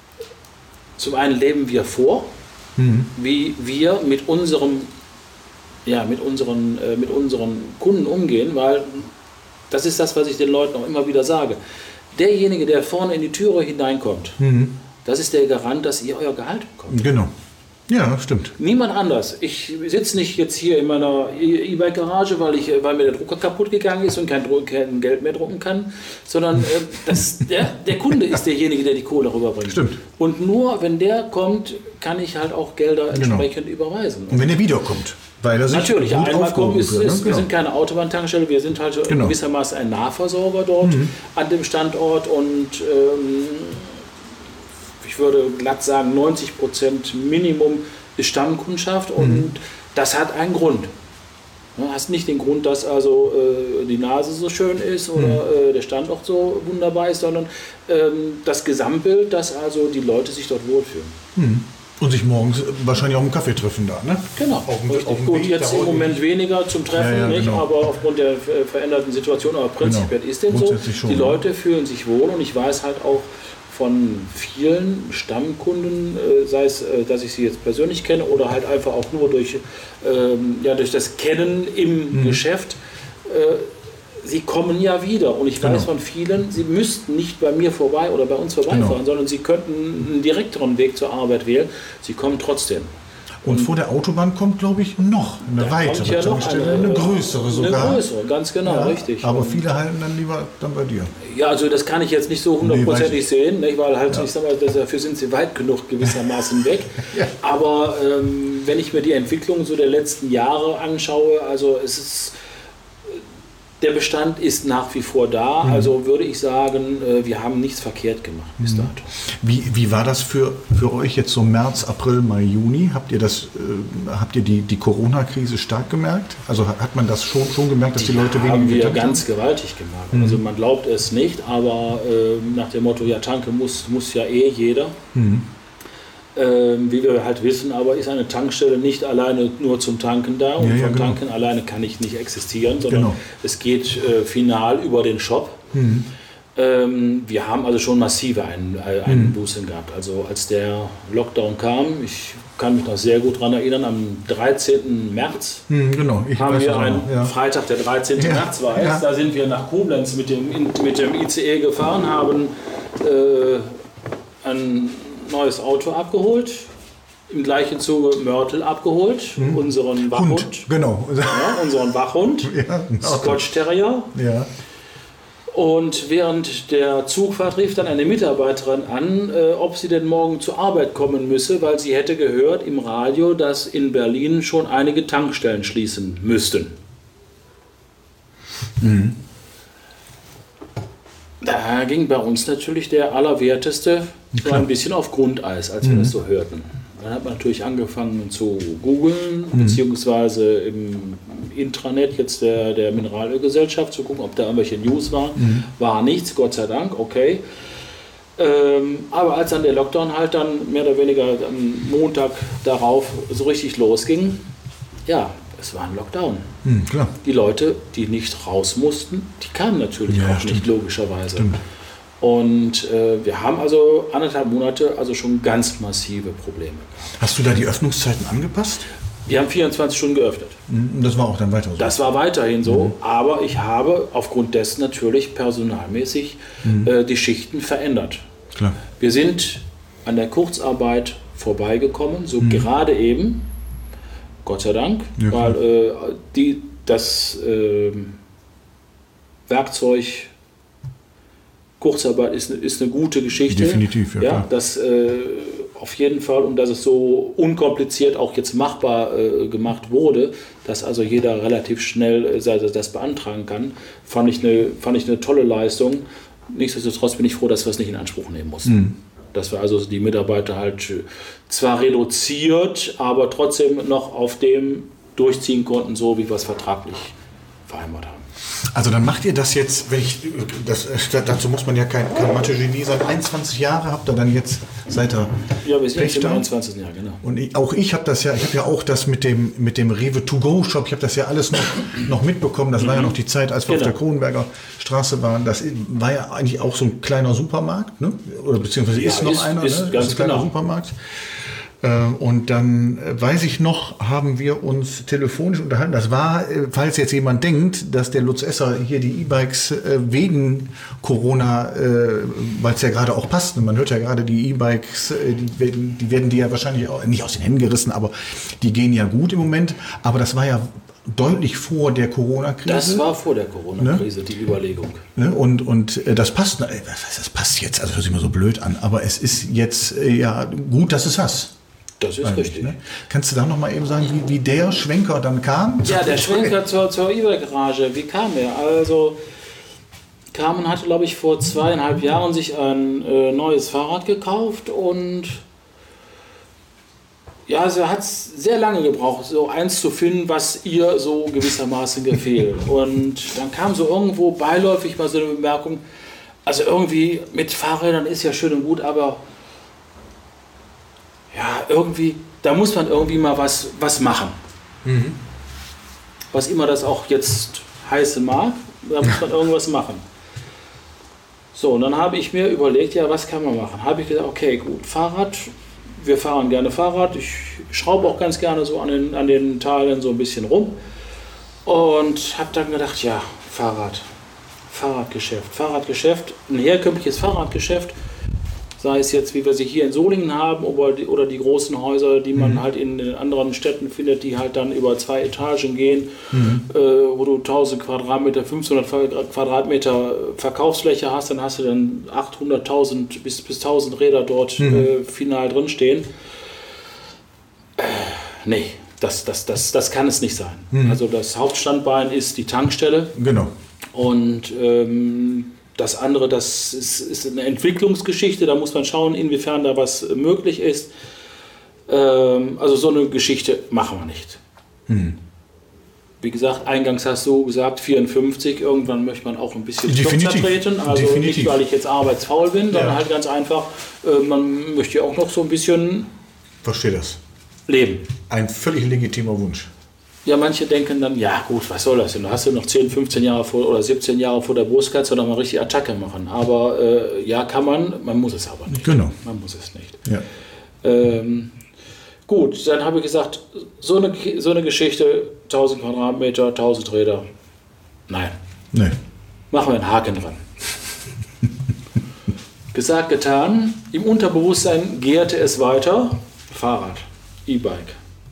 zum einen leben wir vor, wie wir mit unserem, ja, mit unseren, äh, mit unseren Kunden umgehen, weil das ist das, was ich den Leuten auch immer wieder sage. Derjenige, der vorne in die Türe hineinkommt, das ist der Garant, dass ihr euer Gehalt bekommt. Genau. Ja, stimmt. Niemand anders. Ich sitze nicht jetzt hier in meiner E- E-Bike-Garage, weil, ich, weil mir der Drucker kaputt gegangen ist und kein, Dru- kein Geld mehr drucken kann, sondern äh, das, der, der Kunde ist derjenige, der die Kohle rüberbringt. Stimmt. Und nur wenn der kommt, kann ich halt auch Gelder entsprechend genau. überweisen. Und wenn der wiederkommt, weil er sich Natürlich, gut einmal kommen ist, wird, ne? ist, wir genau. sind keine Autobahntankstelle, wir sind halt Genau. gewissermaßen ein Nahversorger dort mhm. an dem Standort und ähm, ich würde glatt sagen, neunzig Prozent Minimum ist Stammkundschaft und mhm. das hat einen Grund. Du hast nicht den Grund, dass also äh, die Nase so schön ist oder mhm. äh, der Standort so wunderbar ist, sondern ähm, das Gesamtbild, dass also die Leute sich dort wohlfühlen. Mhm. Und sich morgens wahrscheinlich auch im Kaffee treffen da, ne? Genau. Auf dem, Richtig auf dem gut, Weg jetzt im Moment weniger zum Treffen, ja, ja, nicht, genau. aber aufgrund der äh, veränderten Situation, aber prinzipiell Genau. ist dem so. Schon, die Leute fühlen sich wohl und ich weiß halt auch von vielen Stammkunden, äh, sei es, äh, dass ich sie jetzt persönlich kenne oder halt einfach auch nur durch, ähm, ja, durch das Kennen im mhm. Geschäft, äh, sie kommen ja wieder und ich genau. weiß von vielen, sie müssten nicht bei mir vorbei oder bei uns vorbeifahren, genau. sondern sie könnten einen direkteren Weg zur Arbeit wählen, sie kommen trotzdem. Und, und vor der Autobahn kommt, glaube ich, noch eine weitere ja noch Tankstelle, eine, eine größere sogar. Eine größere, ganz genau, ja, richtig. Aber und viele halten dann lieber dann bei dir. Ja, also das kann ich jetzt nicht so hundertprozentig nee, sehen, nicht, weil halt, ja. ich sag mal, dafür sind sie weit genug gewissermaßen weg. ja. Aber ähm, wenn ich mir die Entwicklung so der letzten Jahre anschaue, also es ist, der Bestand ist nach wie vor da, mhm. also würde ich sagen, wir haben nichts verkehrt gemacht bis mhm. dato. Wie, wie war das für, für euch jetzt so März, April, Mai, Juni? Habt ihr das, äh, habt ihr die, die Corona-Krise stark gemerkt? Also hat man das schon, schon gemerkt, dass die, die Leute weniger haben wir getankt ganz haben? gewaltig gemacht. Mhm. Also man glaubt es nicht, aber äh, nach dem Motto, ja tanken muss, muss ja eh jeder. Mhm. Ähm, wie wir halt wissen, aber ist eine Tankstelle nicht alleine nur zum Tanken da und ja, ja, vom genau. Tanken alleine kann ich nicht existieren, sondern genau. es geht äh, final über den Shop. Mhm. Ähm, wir haben also schon massive Ein- Einbußen mhm. gehabt. Also als der Lockdown kam, ich kann mich noch sehr gut daran erinnern, am dreizehnten März mhm, genau. ich haben weiß wir einen ja. Freitag, der dreizehnten Ja. März war es, Ja. da sind wir nach Koblenz mit dem, mit dem I C E gefahren, haben äh, ein neues Auto abgeholt, im gleichen Zuge Mörtel abgeholt, hm. unseren Wachhund. Hund, genau. Ja, unseren Wachhund, ja, Scotch Terrier. Ja. Und während der Zugfahrt rief dann eine Mitarbeiterin an, äh, ob sie denn morgen zur Arbeit kommen müsse, weil sie hätte gehört im Radio, dass in Berlin schon einige Tankstellen schließen müssten. Mhm. Da ging bei uns natürlich der Allerwerteste so ein bisschen auf Grundeis, als wir mhm. das so hörten. Dann hat man natürlich angefangen zu googeln, mhm. beziehungsweise im Intranet jetzt der, der Mineralölgesellschaft zu gucken, ob da irgendwelche News waren. Mhm. War nichts, Gott sei Dank, okay. Ähm, aber als dann der Lockdown halt dann mehr oder weniger am Montag darauf so richtig losging, ja, es war ein Lockdown. Mhm, klar. Die Leute, die nicht raus mussten, die kamen natürlich ja, auch stimmt. nicht, logischerweise. Stimmt. Und äh, wir haben also anderthalb Monate also schon ganz massive Probleme gehabt. Hast du da die Öffnungszeiten angepasst? Wir haben vierundzwanzig Stunden geöffnet. Und das war auch dann weiter so? Das war weiterhin so, mhm. aber ich habe aufgrund dessen natürlich personalmäßig mhm. äh, die Schichten verändert. Klar. Wir sind an der Kurzarbeit vorbeigekommen, so mhm. gerade eben, Gott sei Dank, ja, weil äh, die, das äh, Werkzeug Kurzarbeit ist, ist eine gute Geschichte. Definitiv, ja. ja klar. das äh, auf jeden Fall, und dass es so unkompliziert auch jetzt machbar äh, gemacht wurde, dass also jeder relativ schnell äh, das beantragen kann, fand ich, eine, fand ich eine tolle Leistung. Nichtsdestotrotz bin ich froh, dass wir es nicht in Anspruch nehmen mussten. Mhm. Dass wir also die Mitarbeiter halt zwar reduziert, aber trotzdem noch auf dem durchziehen konnten, so wie wir es vertraglich vereinbart haben. Also dann macht ihr das jetzt, wenn ich, das, dazu muss man ja kein, kein Mathe-Genie sein, einundzwanzig Jahre habt ihr dann jetzt, seit ihr Ja, wir sind jetzt im Pächter. einundzwanzigsten Jahr, genau. Und ich, auch ich habe das ja, ich habe ja auch das mit dem, mit dem Rewe-to-go-Shop, ich habe das ja alles noch, noch mitbekommen, das mhm. war ja noch die Zeit, als wir genau. auf der Kronenberger Straße waren, das war ja eigentlich auch so ein kleiner Supermarkt, ne? Oder beziehungsweise Ja, ist noch ist, einer, ist ne? ganz ist ein kleiner genau. Supermarkt. Und dann äh, weiß ich noch, haben wir uns telefonisch unterhalten. Das war, äh, falls jetzt jemand denkt, dass der Lutz Esser hier die E-Bikes äh, wegen Corona, äh, weil es ja gerade auch passt, man hört ja gerade die E-Bikes, äh, die, werden, die werden die ja wahrscheinlich auch nicht aus den Händen gerissen, aber die gehen ja gut im Moment. Aber das war ja deutlich vor der Corona-Krise. Das war vor der Corona-Krise, ne? Die Überlegung. Ne? Und, und äh, das passt, äh, das passt jetzt, also hört sich immer so blöd an, aber es ist jetzt äh, ja gut, dass es hast. Das ist richtig. Ne? Kannst du da noch mal eben sagen, wie, wie der Schwenker dann kam? Ja, der Schwenker zur, zur E-Bike-Garage, wie kam er? Also, Carmen hatte, glaube ich, vor zweieinhalb Jahren sich ein äh, neues Fahrrad gekauft und ja, also hat es sehr lange gebraucht, so eins zu finden, was ihr so gewissermaßen gefehlt. Und dann kam so irgendwo beiläufig mal so eine Bemerkung, also irgendwie mit Fahrrädern ist ja schön und gut, aber ja, irgendwie, da muss man irgendwie mal was, was machen. Mhm. Was immer das auch jetzt heißen mag, da muss man irgendwas machen. So, und dann habe ich mir überlegt, ja, was kann man machen? Habe ich gesagt, okay, gut, Fahrrad, wir fahren gerne Fahrrad, ich schraube auch ganz gerne so an den, an den Teilen so ein bisschen rum. Und habe dann gedacht, ja, Fahrrad, Fahrradgeschäft, Fahrradgeschäft, ein herkömmliches Fahrradgeschäft, sei es jetzt, wie wir sie hier in Solingen haben, oder die, oder die großen Häuser, die man mhm. halt in den anderen Städten findet, die halt dann über zwei Etagen gehen, mhm. äh, wo du tausend Quadratmeter, fünfhundert Quadratmeter Verkaufsfläche hast, dann hast du dann achthunderttausend bis, bis tausend Räder dort mhm. äh, final drinstehen. Äh, nee, das, das, das, das kann es nicht sein. Mhm. Also das Hauptstandbein ist die Tankstelle. Genau. Und ähm, das andere, das ist, ist eine Entwicklungsgeschichte, da muss man schauen, inwiefern da was möglich ist. Ähm, also so eine Geschichte machen wir nicht. Hm. Wie gesagt, eingangs hast du gesagt, vierundfünfzig, irgendwann möchte man auch ein bisschen Stock zertreten. Also Definitiv. Nicht, weil ich jetzt arbeitsfaul bin, sondern Ja. halt ganz einfach, äh, man möchte ja auch noch so ein bisschen Verstehe das. leben. Ein völlig legitimer Wunsch. Ja, manche denken dann, ja gut, was soll das denn? Du hast ja noch zehn, fünfzehn Jahre vor, oder siebzehn Jahre vor der Brust, kannst du noch mal richtig Attacke machen. Aber äh, ja, kann man, man muss es aber nicht. Genau. Man muss es nicht. Ja. Ähm, gut, dann habe ich gesagt, so eine, so eine Geschichte, tausend Quadratmeter, tausend Räder, nein. Nee. Machen wir einen Haken dran. Gesagt, getan. Im Unterbewusstsein gärte es weiter. Fahrrad, E-Bike.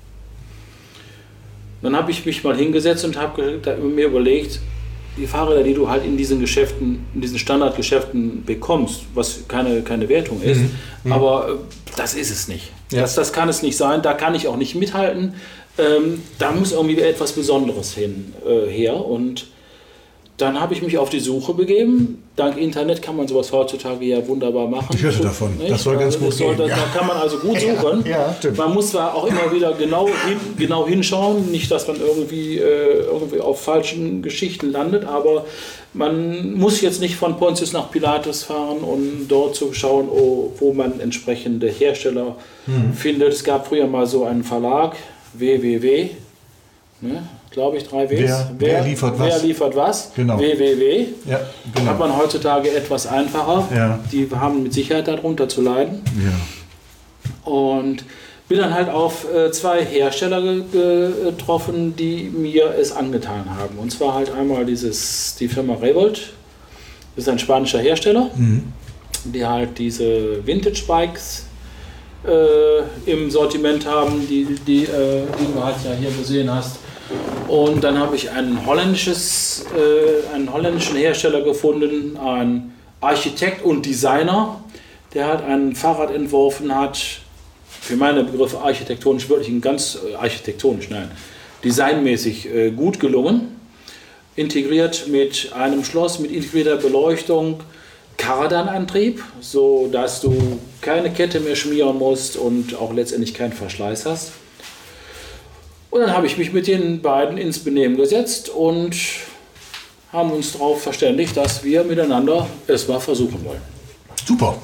Dann habe ich mich mal hingesetzt und habe mir überlegt, die Fahrräder, die du halt in diesen Geschäften, in diesen Standardgeschäften bekommst, was keine, keine Wertung ist, mhm. aber äh, das ist es nicht. Ja. Das, das kann es nicht sein, da kann ich auch nicht mithalten. Ähm, da muss irgendwie etwas Besonderes hin, äh, her. Und dann habe ich mich auf die Suche begeben. Dank Internet kann man sowas heutzutage ja wunderbar machen. Ich hörte davon. Nicht? Das soll ganz gut soll, gehen. da, Ja. da kann man also gut suchen. Ja, ja, stimmt. Man muss zwar auch immer wieder genau, hin, genau hinschauen, nicht, dass man irgendwie, äh, irgendwie auf falschen Geschichten landet, aber man muss jetzt nicht von Pontius nach Pilatus fahren, um dort zu schauen, oh, wo man entsprechende Hersteller Mhm. findet. Es gab früher mal so einen Verlag, w w w, ne? Glaube ich, drei Ws. Wer- wer liefert was? Wer liefert was? Genau. w w w. Ja, Hat genau. man heutzutage etwas einfacher. Ja. Die haben mit Sicherheit darunter zu leiden. Ja. Und bin dann halt auf äh, zwei Hersteller ge getroffen, die mir es angetan haben. Und zwar halt einmal dieses, die Firma Revolt, das ist ein spanischer Hersteller, Mhm. die halt diese Vintage-Bikes äh, im Sortiment haben, die, die, äh, die du halt ja hier gesehen hast. Und dann habe ich ein holländisches, äh, einen holländischen Hersteller gefunden, ein Architekt und Designer, der halt ein Fahrrad entworfen hat, für meine Begriffe architektonisch, wirklich ein ganz äh, architektonisch, nein, designmäßig äh, gut gelungen, integriert mit einem Schloss, mit integrierter Beleuchtung, Kardanantrieb, so dass du keine Kette mehr schmieren musst und auch letztendlich keinen Verschleiß hast. Und dann habe ich mich mit den beiden ins Benehmen gesetzt und haben uns darauf verständigt, dass wir miteinander es mal versuchen wollen. Super.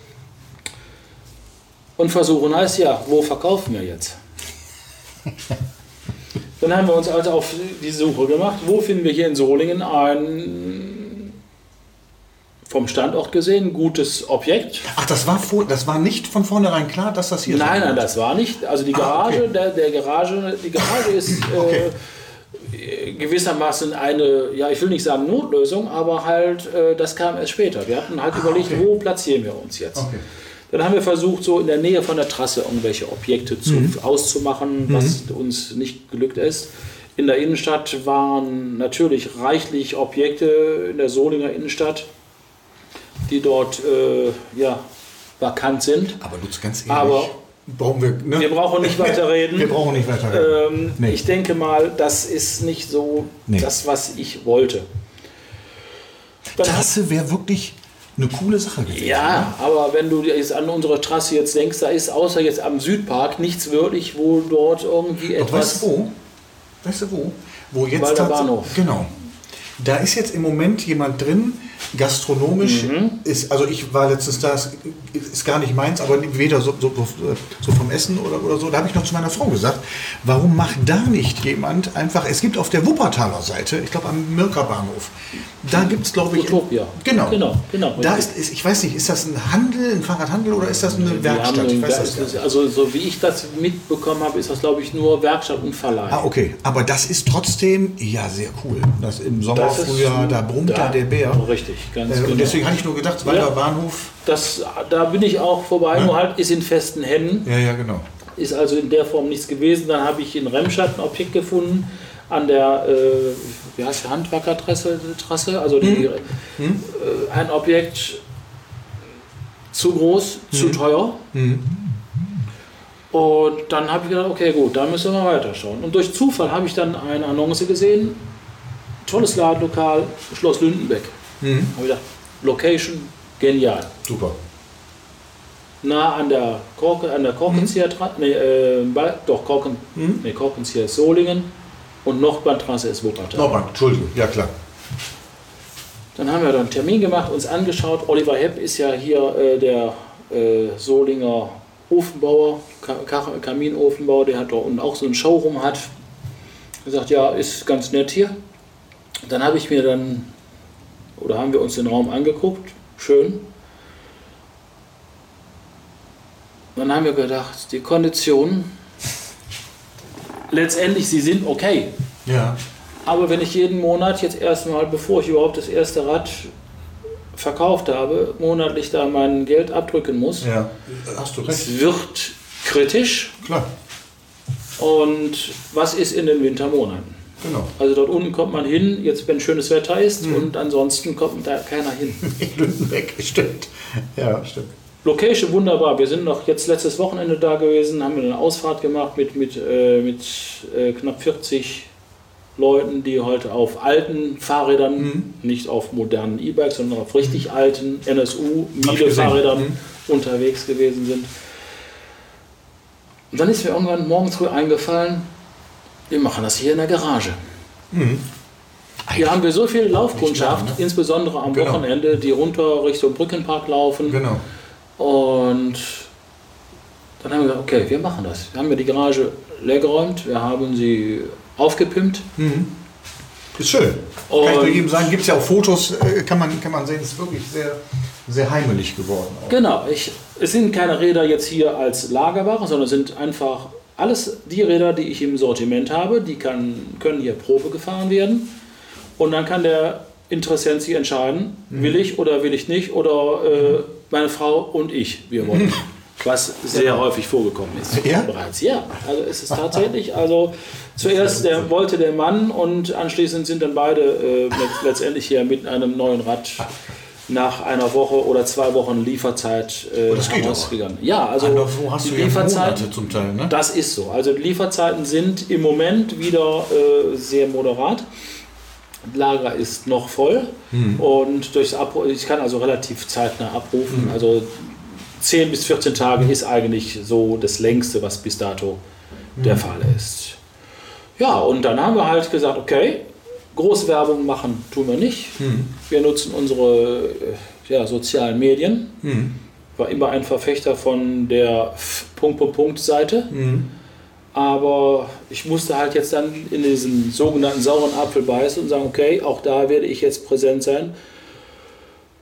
Und versuchen heißt ja, wo verkaufen wir jetzt? Dann haben wir uns also auf die Suche gemacht, wo finden wir hier in Solingen einen vom Standort gesehen ein gutes Objekt. Ach, das war, vor, das war nicht von vornherein klar, dass das hier Nein, so nein, wird? das war nicht. Also die Garage, Ah, okay. der, der Garage, die Garage ist Okay. äh, gewissermaßen eine, ja, ich will nicht sagen Notlösung, aber halt, äh, das kam erst später. Wir hatten halt Ah, überlegt, okay. wo platzieren wir uns jetzt. Okay. Dann haben wir versucht, so in der Nähe von der Trasse irgendwelche Objekte zu, Mhm. auszumachen, was uns nicht geglückt ist. In der Innenstadt waren natürlich reichlich Objekte in der Solinger Innenstadt, die dort äh, ja, vakant sind. Aber Lutz, ganz ehrlich, Aber brauchen wir, ne? wir brauchen nicht weiter reden. Wir brauchen nicht weiter reden. Ähm, Nee. Ich denke mal, das ist nicht so Nee. das, was ich wollte. Dann Trasse wäre wirklich eine coole Sache gewesen. Ja, aber wenn du jetzt an unsere Trasse jetzt denkst, da ist außer jetzt am Südpark nichts wirklich, wo dort irgendwie Doch, etwas... weißt du wo? Weißt du wo? Wo jetzt Walder tats- Bahnhof. Genau. Da ist jetzt im Moment jemand drin, gastronomisch Mhm. ist, also ich war letztens da, ist, ist gar nicht meins, aber weder so, so, so vom Essen oder, oder so. Da habe ich noch zu meiner Frau gesagt, warum macht da nicht jemand einfach, es gibt auf der Wuppertaler Seite, ich glaube am Mirker Bahnhof, da gibt es glaube ich... Utopia. Genau. Genau, genau. Da ist, ist, ich weiß nicht, ist das ein Handel, ein Fahrradhandel oder ist das eine Wir Werkstatt? haben, Ich weiß das das gar ist, nicht. also so wie ich das mitbekommen habe, ist das glaube ich nur Werkstatt und Verleih. Ah, okay. Aber das ist trotzdem, ja, sehr cool. Das im Sommer, Das ist- Frühjahr, da brummt da, der Bär. Richtig, ganz Äh, genau. Und deswegen hatte ich nur gedacht, Walder Ja. Bahnhof. das, da bin ich auch vorbei, Ja. nur halt ist in festen Händen. Ja, ja, genau. Ist also in der Form nichts gewesen. Dann habe ich in Remscheid ein Objekt gefunden an der, äh, wie heißt die Handwerkertrasse, Trasse, also die, Hm. äh, ein Objekt zu groß, zu teuer. Hm. Und dann habe ich gedacht, okay gut, da müssen wir mal weiterschauen. Und durch Zufall habe ich dann eine Annonce gesehen, tolles Ladenlokal, Schloss Lündenbeck. Hm. Habe ich gedacht, Location, genial. Super. Nah an der Korke, an der Korkenzieher, nee, äh, bei- doch Korken, Mhm. nee, Korkenzieher ist Solingen und Nordbahntrasse ist Wuppertal. Norbert, Entschuldigung, ja klar. Dann haben wir dann einen Termin gemacht, uns angeschaut. Oliver Hepp ist ja hier äh, der äh, Solinger Ofenbauer, Ka Ka Kaminofenbauer, der hat da unten auch so einen Showroom hat. Er sagt, ja, ist ganz nett hier. Dann habe ich mir dann, oder haben wir uns den Raum angeguckt, schön. Dann haben wir gedacht, die Konditionen, letztendlich, sie sind okay. Ja. Aber wenn ich jeden Monat jetzt erstmal, bevor ich überhaupt das erste Rad verkauft habe, monatlich da mein Geld abdrücken muss, Ja. Hast du recht. es wird kritisch. Klar. Und was ist in den Wintermonaten? Genau. Also dort unten kommt man hin, jetzt wenn schönes Wetter ist, und ansonsten kommt da keiner hin. Lündenbeck, stimmt. Ja, stimmt. Location wunderbar. Wir sind noch jetzt letztes Wochenende da gewesen, haben eine Ausfahrt gemacht mit, mit, äh, mit äh, knapp vierzig Leuten, die heute auf alten Fahrrädern, Mhm. nicht auf modernen E-Bikes, sondern auf richtig alten N S U, Hab ich Miele-Fahrrädern gesehen. Mhm. unterwegs gewesen sind. Und dann ist mir irgendwann morgens früh eingefallen, wir machen das hier in der Garage. Hier haben wir so viel Laufkundschaft, Nicht nah, ne? insbesondere am Genau. Wochenende, die runter Richtung Brückenpark laufen. Genau. Und dann haben wir gesagt, okay, wir machen das. Wir haben ja die Garage leergeräumt, wir haben sie aufgepimpt. Ist schön. Kann ich Und- nur jedem sagen, gibt es ja auch Fotos, äh, kann man, kann man sehen, ist wirklich sehr, sehr heimelig geworden. Auch. Genau, ich, es sind keine Räder jetzt hier als Lagerware, sondern es sind einfach alles die Räder, die ich im Sortiment habe, die kann, können hier Probe gefahren werden. Und dann kann der Interessent sich entscheiden, will ich oder will ich nicht, oder äh, meine Frau und ich, wir wollen. Was sehr häufig vorgekommen ist Ja? bereits. Ja, also es ist tatsächlich, also zuerst der, wollte der Mann und anschließend sind dann beide äh, mit, letztendlich hier mit einem neuen Rad nach einer Woche oder zwei Wochen Lieferzeit äh, Oh, das geht herausgegangen. Ja, also Anderswo hast die du ja Lieferzeit, Monate zum Teil, ne? das ist so. Also die Lieferzeiten sind im Moment wieder äh, sehr moderat. Lager ist noch voll und durchs Abruf, ich kann also relativ zeitnah abrufen. Also zehn bis vierzehn Tage ist eigentlich so das längste, was bis dato der Fall ist. Ja, und dann haben wir halt gesagt, okay, Großwerbung machen tun wir nicht. Wir nutzen unsere äh, ja, sozialen Medien. War immer ein Verfechter von der F- Punkt, Punkt, Punkt Seite. Aber ich musste halt jetzt dann in diesen sogenannten sauren Apfel beißen und sagen, okay, auch da werde ich jetzt präsent sein.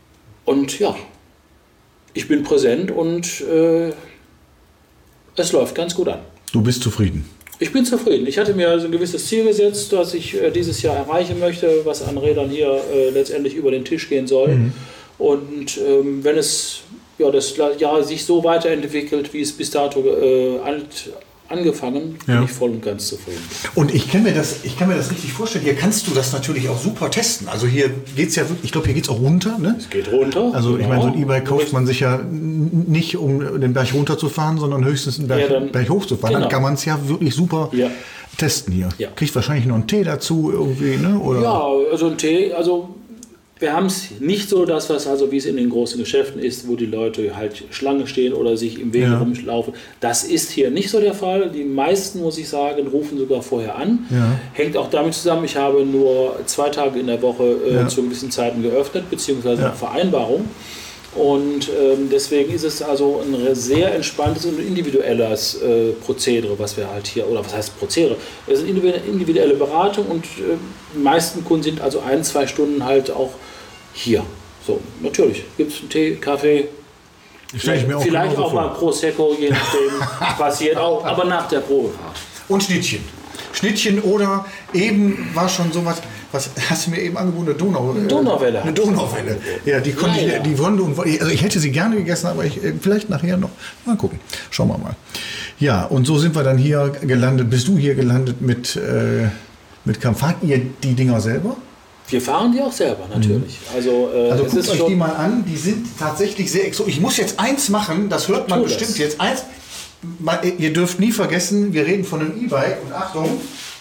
Und ja, ich bin präsent und äh, es läuft ganz gut an. Du bist zufrieden? Ich bin zufrieden. Ich hatte mir also ein gewisses Ziel gesetzt, das ich äh, dieses Jahr erreichen möchte, was an Rädern hier äh, letztendlich über den Tisch gehen soll. Mhm. Und ähm, wenn es ja, das Jahr sich so weiterentwickelt, wie es bis dato äh, alt, angefangen, bin ja. ich voll und ganz zufrieden. Und ich kann mir das, ich kann mir das richtig vorstellen. Hier kannst du das natürlich auch super testen. Also hier geht es ja wirklich, ich glaube, hier geht es auch runter. Ne? Es geht runter. Also genau. ich meine, so ein E-Bike kauft man sich ja nicht, um den Berg runterzufahren, sondern höchstens den Berg, ja, dann, Berg hochzufahren. Genau. Dann kann man es ja wirklich super ja. testen hier. Ja. Kriegt wahrscheinlich noch einen Tee dazu irgendwie, ne? Oder? Ja, also ein Tee, also wir haben es nicht so, dass was also wie es in den großen Geschäften ist, wo die Leute halt Schlange stehen oder sich im Weg ja. rumlaufen. Das ist hier nicht so der Fall. Die meisten, muss ich sagen, rufen sogar vorher an. Ja. Hängt auch damit zusammen, ich habe nur zwei Tage in der Woche äh, ja. zu gewissen Zeiten geöffnet, beziehungsweise ja. eine Vereinbarung. Und ähm, deswegen ist es also ein sehr entspanntes und individuelles äh, Prozedere, was wir halt hier, oder was heißt Prozedere? Es ist eine individuelle Beratung und äh, die meisten Kunden sind also ein, zwei Stunden halt auch hier. So, natürlich gibt es einen Tee, Kaffee, ich mir auch vielleicht auch vor. mal Prosecco, je nachdem, passiert auch, aber nach der Probefahrt. Und Schnittchen. Schnittchen oder eben war schon sowas, was hast du mir eben angeboten, eine Donau, Eine Donauwelle. Eine Donauwelle. Ja, die konnte ja, ich, ja. die wollte und also ich hätte sie gerne gegessen, aber ich vielleicht nachher noch. Mal gucken. Schauen wir mal. Ja, und so sind wir dann hier gelandet. Bist du hier gelandet mit äh, mit Kampf? Fahrt ihr die Dinger selber? Wir fahren die auch selber, natürlich. Mhm. Also, äh, also es guckt ist euch schon die mal an, die sind tatsächlich sehr exotisch. Ich muss jetzt eins machen, das hört man Tu bestimmt das. jetzt. Eins, mal, ihr dürft nie vergessen, wir reden von einem E-Bike und Achtung.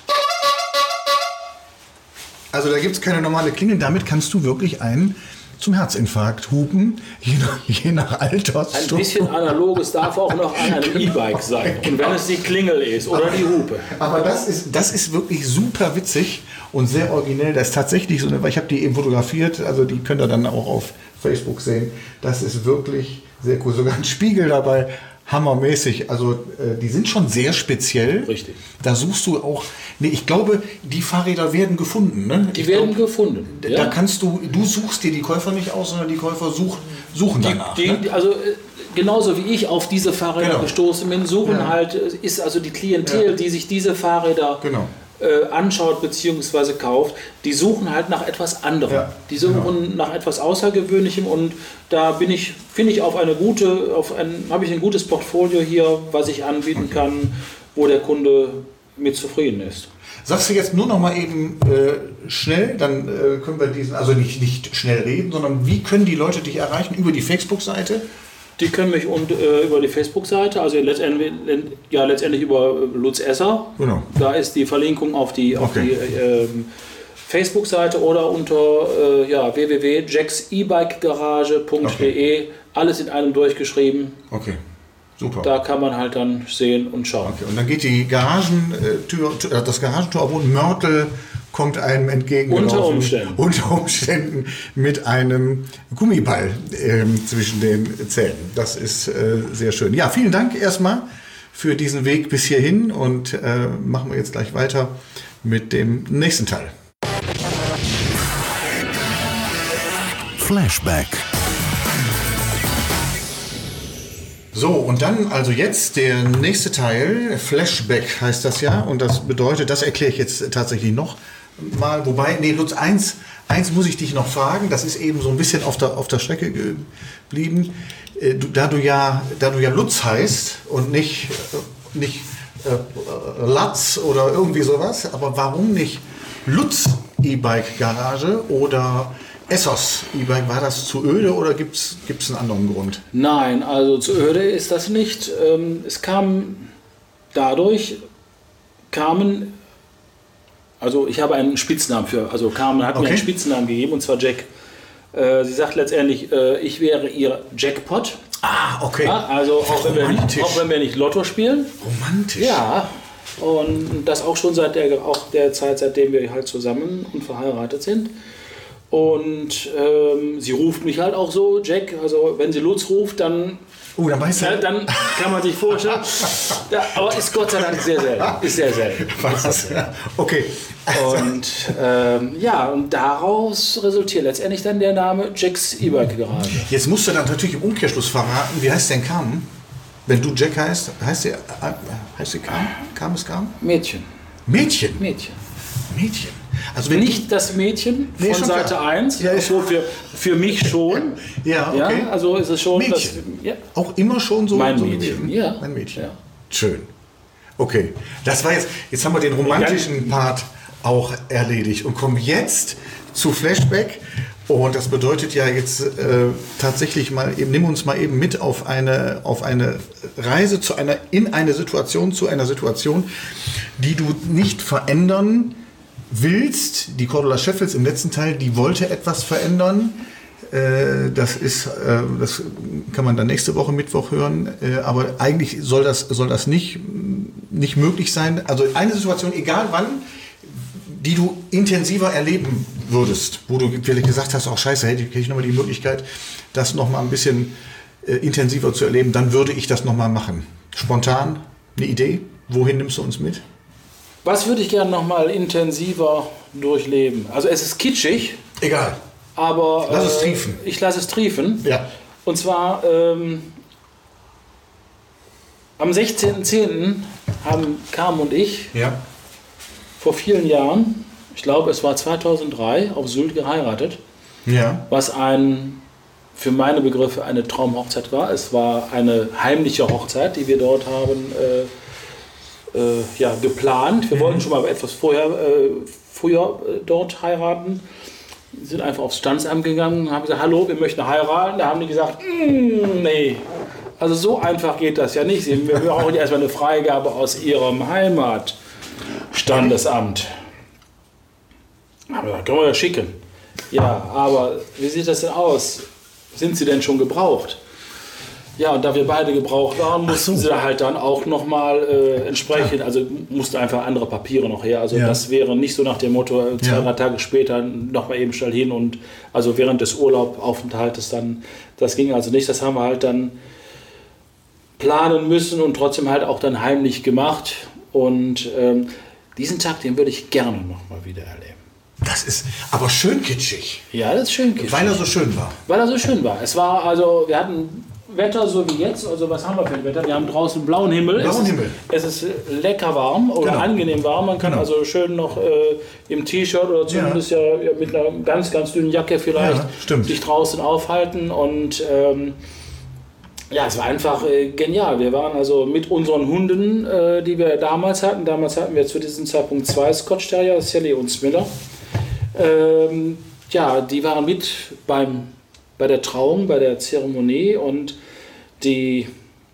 Also da gibt es keine normale Klingel, damit kannst du wirklich einen zum Herzinfarkt hupen, je nach, je nach Altersstufe. ein bisschen analoges darf auch noch an einem E-Bike sein. Und wenn es die Klingel ist oder die Hupe. Aber das ist, das ist wirklich super witzig und sehr originell. Das ist tatsächlich so eine, weil ich habe die eben fotografiert, also die könnt ihr dann auch auf Facebook sehen. Das ist wirklich sehr cool. Sogar ein Spiegel dabei. Hammermäßig. Also äh, die sind schon sehr speziell. Richtig. Da suchst du auch. Nee, ich glaube, die Fahrräder werden gefunden. Ne? Die ich werden glaub, gefunden. Da Ja. kannst du, du suchst dir die Käufer nicht aus, sondern die Käufer such, suchen danach. Die, ne? die, also äh, genauso wie ich auf diese Fahrräder Genau. gestoßen bin, suchen Ja. halt, äh, ist also die Klientel, Ja. die sich diese Fahrräder Genau. äh, anschaut bzw. kauft, die suchen halt nach etwas anderem. Ja, Die suchen genau. nach etwas Außergewöhnlichem und da bin ich, finde ich, auf eine gute, auf ein, habe ich ein gutes Portfolio hier, was ich anbieten Okay. kann, wo der Kunde mit zufrieden ist. Sagst du jetzt nur noch mal eben äh, schnell, dann äh, können wir diesen, also nicht, nicht schnell reden, sondern wie können die Leute dich erreichen? Über die Facebook-Seite? Die können mich und, äh, über die Facebook-Seite, also letztendlich, ja, letztendlich über Lutz Esser. Genau. Da ist die Verlinkung auf die, auf Okay. die ähm, Facebook-Seite oder unter äh, ja, w w w punkt jacks e bike garage punkt d e. Alles in einem durchgeschrieben. Okay, super. Da kann man halt dann sehen und schauen. Okay. Und dann geht die Garagentür, äh, das Garagentor auf und Mörtel kommt einem entgegen. Unter Umständen. Unter Umständen mit einem Gummiball ähm, zwischen den Zähnen. Das ist äh, sehr schön. Ja, vielen Dank erstmal für diesen Weg bis hierhin und äh, machen wir jetzt gleich weiter mit dem nächsten Teil. Flashback. So, und dann also jetzt der nächste Teil, Flashback heißt das ja, und das bedeutet, das erkläre ich jetzt tatsächlich noch mal, wobei, nee, Lutz, eins, eins muss ich dich noch fragen, das ist eben so ein bisschen auf der, auf der Strecke geblieben, äh, du, da, du ja, da du ja Lutz heißt und nicht, äh, nicht äh, Latz oder irgendwie sowas, aber warum nicht Lutz E-Bike Garage oder Essos E-Bike, war das zu öde oder gibt es einen anderen Grund? Nein, also zu öde ist das nicht. Ähm, Es kam dadurch, kamen, also ich habe einen Spitznamen für, also Carmen hat Okay. mir einen Spitznamen gegeben und zwar Jack. Äh, Sie sagt letztendlich, äh, ich wäre ihr Jackpot. Ah, okay. Ja, also auch wenn, wir nicht, Romantisch. auch wenn wir nicht Lotto spielen. Romantisch. Ja, und das auch schon seit der, auch der Zeit, seitdem wir halt zusammen und verheiratet sind. Und ähm, sie ruft mich halt auch so, Jack, also wenn sie Lutz ruft, dann Oh, dann weißt du. Ja, dann kann man sich vorstellen. Ja, aber ist Gott sei Dank sehr selten. Ist sehr selten. Ist sehr selten. Okay. Und ähm, ja, und daraus resultiert letztendlich dann der Name Jacks E-Bike Garage. Jetzt musst du dann natürlich im Umkehrschluss verraten, wie heißt denn Carmen? Wenn du Jack heißt, heißt der, heißt der Carmen? Carmen ist Carmen? Mädchen. Mädchen? Mädchen. Mädchen. Also wenn Nicht das Mädchen Nee, von schon Seite klar. eins, Ja, ist- so für, für mich schon. Ja, okay. Ja, also ist es schon das. Mädchen. Ja. Auch immer schon so, Mein so Mädchen, gewesen? ja. Mein Mädchen. Ja. Schön. Okay. Das war jetzt, jetzt haben wir den romantischen Part auch erledigt und kommen jetzt zu Flashback. Und das bedeutet ja jetzt äh, tatsächlich mal eben, nimm uns mal eben mit auf eine, auf eine Reise zu einer, in eine Situation, zu einer Situation, die du nicht verändern willst. Die Cordula Scheffels im letzten Teil, die wollte etwas verändern. Äh, das ist, äh, das kann man dann nächste Woche Mittwoch hören. Äh, aber eigentlich soll das, soll das nicht, nicht möglich sein. Also eine Situation, egal wann, die du intensiver erleben würdest, wo du vielleicht gesagt hast, auch scheiße, hätte ich nochmal die Möglichkeit, das nochmal ein bisschen äh, intensiver zu erleben, dann würde ich das nochmal machen. Spontan, eine Idee? Wohin nimmst du uns mit? Was würde ich gerne noch mal intensiver durchleben? Also es ist kitschig, Egal. aber Lass es äh, triefen. ich lasse es triefen. Ja. Und zwar ähm, am sechzehnten zehnten haben Carmen und ich Ja. vor vielen Jahren, ich glaube es war zweitausenddrei, auf Sylt geheiratet, Ja. was ein, für meine Begriffe eine Traumhochzeit war. Es war eine heimliche Hochzeit, die wir dort haben äh, äh, ja, geplant. Wir mhm. wollten schon mal etwas vorher, äh, früher äh, dort heiraten. Wir sind einfach aufs Standesamt gegangen und haben gesagt, hallo, wir möchten heiraten. Da haben die gesagt, mm, nee, also so einfach geht das ja nicht. Wir brauchen erstmal eine Freigabe aus ihrem Heimatstandesamt. Aber können wir ja schicken. Ja, aber wie sieht das denn aus? Sind sie denn schon gebraucht? Ja, und da wir beide gebraucht waren, mussten so. sie halt dann auch nochmal äh, entsprechend, also mussten einfach andere Papiere noch her. Also Ja. das wäre nicht so nach dem Motto, äh, zwei, Ja. drei Tage später nochmal eben schnell hin und also während des Urlaubaufenthaltes dann, das ging also nicht. Das haben wir halt dann planen müssen und trotzdem halt auch dann heimlich gemacht. Und ähm, diesen Tag, den würde ich gerne nochmal wieder erleben. Das ist aber schön kitschig, Ja, das ist schön. kitschig. weil er so schön war. Weil er so schön war. Es war also, wir hatten Wetter so wie jetzt, also was haben wir für ein Wetter? Wir haben draußen blauen Himmel. Blauen es ist, Himmel. Es ist lecker warm oder Genau. angenehm warm. Man kann Genau. also schön noch äh, im T-Shirt oder zumindest ja. Ja, mit einer ganz, ganz dünnen Jacke vielleicht Ja, stimmt. sich draußen aufhalten. Und ähm, ja, es war einfach äh, genial. Wir waren also mit unseren Hunden, äh, die wir damals hatten. Damals hatten wir zu diesem Zeitpunkt zwei Scotch Terrier, Sally und Smiller. Ähm, ja, die waren mit beim, bei der Trauung, bei der Zeremonie und die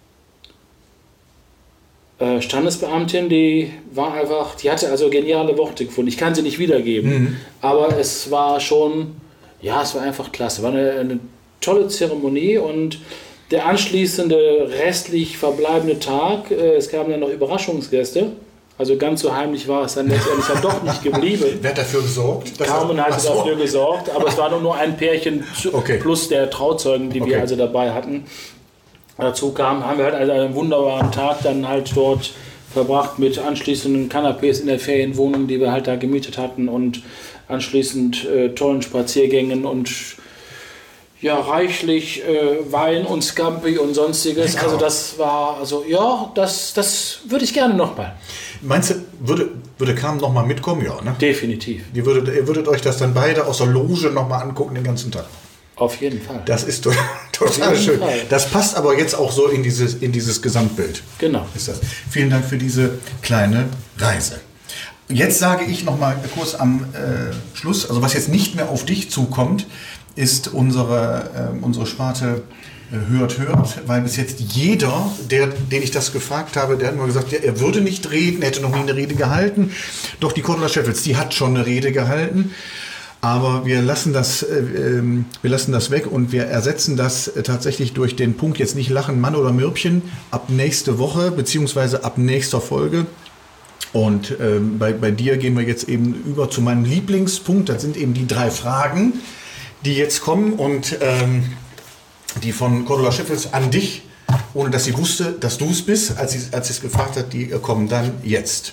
äh, Standesbeamtin, die war einfach, die hatte also geniale Worte gefunden. Ich kann sie nicht wiedergeben, Mhm. aber es war schon, ja, es war einfach klasse. War eine, eine tolle Zeremonie und der anschließende restlich verbleibende Tag, äh, es kamen dann noch Überraschungsgäste. Also ganz so heimlich war es dann letztendlich dann doch nicht geblieben. Wer hat dafür gesorgt? dass Carmen er- hatte Ach so. dafür gesorgt, aber es war nur, nur ein Pärchen zu, Okay. plus der Trauzeugen, die Okay. wir also dabei hatten. Dazu kam, haben wir halt also einen wunderbaren Tag dann halt dort verbracht mit anschließenden Kanapés in der Ferienwohnung, die wir halt da gemietet hatten und anschließend äh, tollen Spaziergängen und ja, reichlich äh, Wein und Scampi und sonstiges. Lecker. Also das war, also ja, das, das würde ich gerne nochmal. Meinst du, würde, würde Carmen nochmal mitkommen? Ja, ne? Definitiv. Ihr würdet, ihr würdet euch das dann beide aus der Loge nochmal angucken den ganzen Tag. Auf jeden Fall. Das ist to- total jeden schön. Fall. Das passt aber jetzt auch so in dieses, in dieses Gesamtbild. Genau. Ist das. Vielen Dank für diese kleine Reise. Jetzt sage ich noch mal kurz am äh, Schluss, also was jetzt nicht mehr auf dich zukommt, ist unsere, äh, unsere Sparte äh, Hört, Hört, weil bis jetzt jeder, der, den ich das gefragt habe, der hat nur gesagt, ja, er würde nicht reden, er hätte noch nie eine Rede gehalten. Doch die Cordula Scheffels, die hat schon eine Rede gehalten. Aber wir lassen das, äh, ähm, wir lassen das weg und wir ersetzen das äh, tatsächlich durch den Punkt, jetzt nicht lachen, Mann oder Mürbchen, ab nächste Woche, beziehungsweise ab nächster Folge. Und ähm, bei, bei dir gehen wir jetzt eben über zu meinem Lieblingspunkt. Das sind eben die drei Fragen, die jetzt kommen und ähm, die von Cordula Scheffels an dich ohne dass sie wusste, dass du es bist, als sie als sie es gefragt hat, die kommen dann jetzt.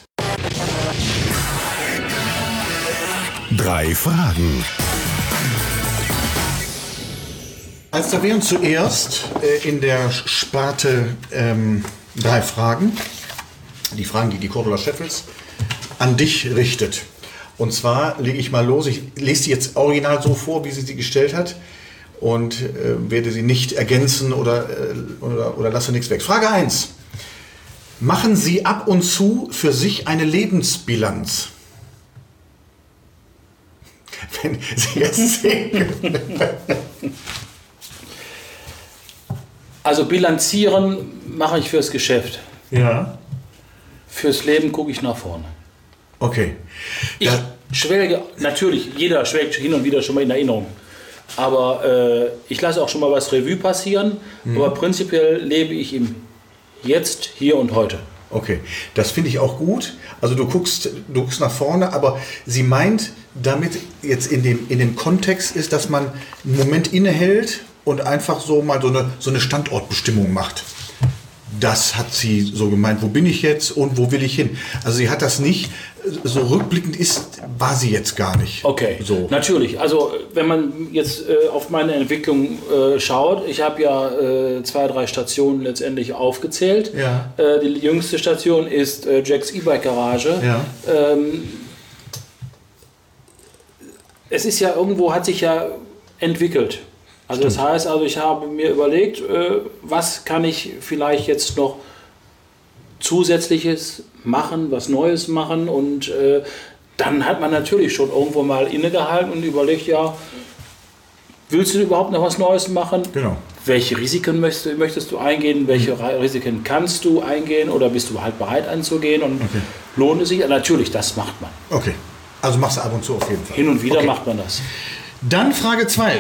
Drei Fragen. Als da wären zuerst äh, in der Sparte ähm, drei Fragen, die Fragen, die die Cordula Scheffels an dich richtet. Und zwar lege ich mal los, ich lese sie jetzt original so vor, wie sie sie gestellt hat und äh, werde sie nicht ergänzen oder, äh, oder, oder lasse nichts weg. Frage eins. Machen Sie ab und zu für sich eine Lebensbilanz? Wenn Sie jetzt sehen. Also bilanzieren mache ich fürs Geschäft. Ja. Fürs Leben gucke ich nach vorne. Okay. Ich Da, schwelge, natürlich, jeder schwelgt hin und wieder schon mal in Erinnerung. Aber äh, ich lasse auch schon mal was Revue passieren. Mhm. Aber prinzipiell lebe ich im Jetzt, hier und heute. okay, das finde ich auch gut. Also du guckst, du guckst nach vorne, aber sie meint damit jetzt in dem, in dem Kontext ist, dass man einen Moment innehält und einfach so mal so eine, so eine Standortbestimmung macht. Das hat sie so gemeint, wo bin ich jetzt und wo will ich hin? Also sie hat das nicht, so rückblickend ist, war sie jetzt gar nicht. Okay, so. Natürlich. Also wenn man jetzt äh, auf meine Entwicklung äh, schaut, ich habe ja äh, zwei, drei Stationen letztendlich aufgezählt. Ja. Äh, die jüngste Station ist äh, Jacks E-Bike Garage. Ja. Ähm, es ist ja irgendwo, hat sich ja entwickelt. Also das heißt, also ich habe mir überlegt, äh, was kann ich vielleicht jetzt noch Zusätzliches machen, was Neues machen und äh, dann hat man natürlich schon irgendwo mal innegehalten und überlegt, ja, willst du überhaupt noch was Neues machen? Genau. Welche Risiken möchtest, möchtest du eingehen? Welche mhm. Risiken kannst du eingehen oder bist du halt bereit anzugehen und okay. lohnt es sich? Ja, natürlich, das macht man. Okay, also machst du ab und zu auf jeden Fall. Hin und wieder okay. macht man das. Dann Frage zwei.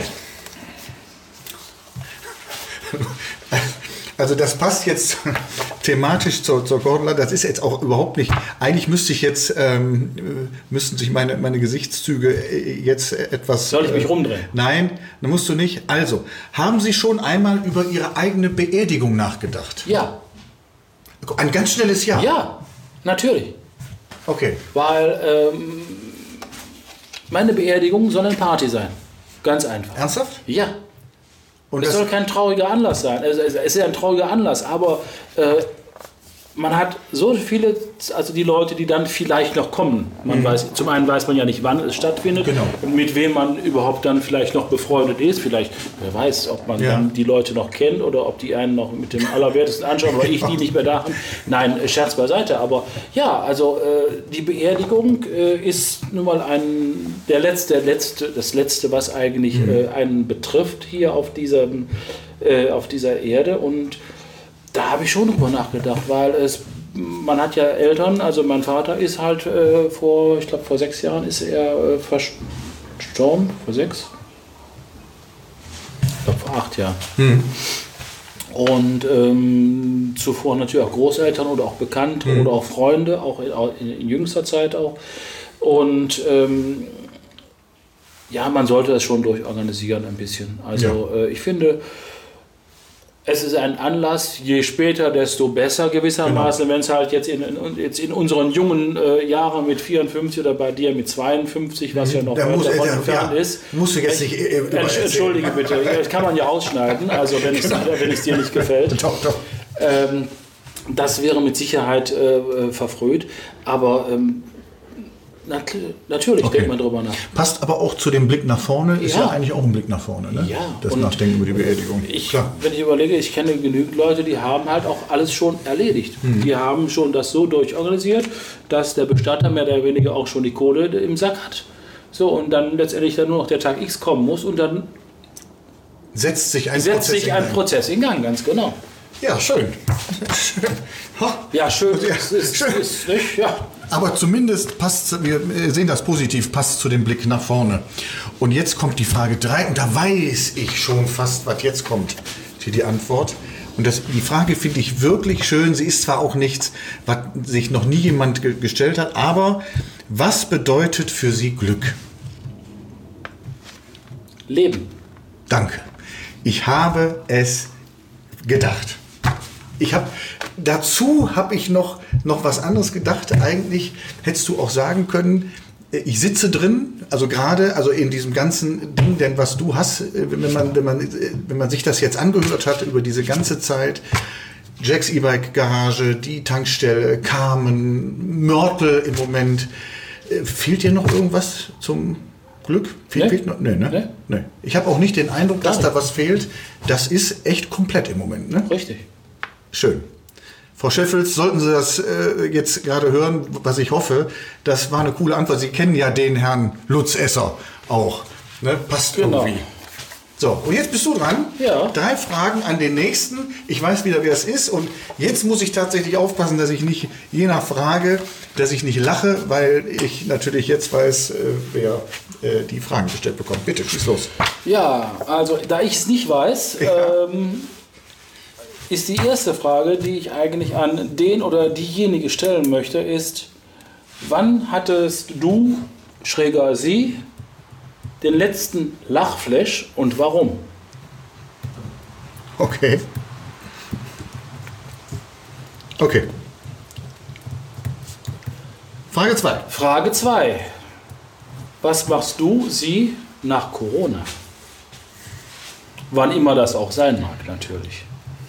Also das passt jetzt thematisch zur, zur Cordula, das ist jetzt auch überhaupt nicht, eigentlich müsste ich jetzt, ähm, müssten sich meine, meine Gesichtszüge jetzt etwas... Soll ich mich rumdrehen? Äh, nein, dann musst du nicht. Also, haben Sie schon einmal über Ihre eigene Beerdigung nachgedacht? Ja. Ein ganz schnelles Ja? Ja, natürlich. Okay. Weil ähm, meine Beerdigung soll eine Party sein. Ganz einfach. Ernsthaft? Ja. Und es das, soll kein trauriger Anlass sein. Es ist ja ein trauriger Anlass, aber äh, man hat so viele, also die Leute, die dann vielleicht noch kommen. Man mhm. weiß, zum einen weiß man ja nicht, wann es stattfindet, genau. mit wem man überhaupt dann vielleicht noch befreundet ist. Vielleicht, wer weiß, ob man ja. dann die Leute noch kennt oder ob die einen noch mit dem Allerwertesten anschauen oder ich die nicht mehr da haben. Nein, Scherz beiseite. Aber ja, also äh, die Beerdigung äh, ist nun mal ein, der letzte, der letzte, das Letzte, was eigentlich mhm. äh, einen betrifft hier auf, diesem, äh, auf dieser Erde. Und da habe ich schon drüber nachgedacht, weil es, man hat ja Eltern, also mein Vater ist halt äh, vor, ich glaube vor sechs Jahren ist er äh, verstorben, vor sechs? Ich glaube vor acht Jahren. Hm. Und ähm, zuvor natürlich auch Großeltern oder auch Bekannte hm. oder auch Freunde, auch in, in, in jüngster Zeit auch. Und ähm, ja, man sollte das schon durchorganisieren ein bisschen. Also ja. äh, ich finde, es ist ein Anlass, je später, desto besser gewissermaßen, genau. Wenn es halt jetzt in, in, jetzt in unseren jungen äh, Jahren mit vierundfünfzig oder bei dir mit zweiundfünfzig, was ja noch da muss, davon äh, entfernt ja, ist. Musst du jetzt nicht äh, Entschuldige bitte, das kann man ja ausschneiden, also wenn es genau. dir nicht gefällt. Doch, doch. Ähm, das wäre mit Sicherheit äh, verfrüht, aber ähm, nat- natürlich okay. denkt man drüber nach. Passt aber auch zu dem Blick nach vorne, ist ja, ja eigentlich auch ein Blick nach vorne, ne? Ja. Das Und Nachdenken über die Beerdigung. Ich, Klar. wenn ich überlege, ich kenne genügend Leute, die haben halt auch alles schon erledigt. Mhm. Die haben schon das so durchorganisiert, dass der Bestatter mehr oder weniger auch schon die Kohle im Sack hat. So, und dann letztendlich dann nur noch der Tag X kommen muss und dann setzt sich ein, setzt Prozess, sich in ein Gang. Prozess in Gang, ganz genau. Ja, schön. schön. Ja, schön. Ja, ist, ist, schön. Ist nicht, ja. Aber zumindest passt, wir sehen das positiv, passt zu dem Blick nach vorne. Und jetzt kommt die Frage drei und da weiß ich schon fast, was jetzt kommt. Hier die Antwort. Und das, die Frage finde ich wirklich schön. Sie ist zwar auch nichts, was sich noch nie jemand ge- gestellt hat, aber was bedeutet für Sie Glück? Leben. Danke. Ich habe es gedacht. Ich habe dazu habe ich noch, noch was anderes gedacht. Eigentlich hättest du auch sagen können, ich sitze drin, also gerade, also in diesem ganzen Ding, denn was du hast, wenn man, wenn man, wenn man sich das jetzt angehört hat über diese ganze Zeit, Jacks E-Bike Garage, die Tankstelle, Carmen, Mörtel im Moment, fehlt dir noch irgendwas zum Glück? Fehlt, Nee. fehlt noch? Nee, ne? Nee. Nee. Ich habe auch nicht den Eindruck, dass Gar da was fehlt. Das ist echt komplett im Moment, ne? Richtig. Schön. Frau Scheffels, sollten Sie das äh, jetzt gerade hören, was ich hoffe, das war eine coole Antwort. Sie kennen ja den Herrn Lutz Esser auch. Ne? Passt Genau. irgendwie. So, und jetzt bist du dran. Ja. Drei Fragen an den nächsten. Ich weiß wieder, wer es ist. Und jetzt muss ich tatsächlich aufpassen, dass ich nicht, je nach Frage, dass ich nicht lache, weil ich natürlich jetzt weiß, äh, wer äh, die Fragen gestellt bekommt. Bitte, schieß los. Ja, also da ich es nicht weiß, Ja. ähm, ist die erste Frage, die ich eigentlich an den oder diejenige stellen möchte, ist, wann hattest du, schräger Sie, den letzten Lachflash und warum? Okay. Okay. Frage zwei. Frage zwei. Was machst du, Sie, nach Corona? Wann immer das auch sein mag, natürlich.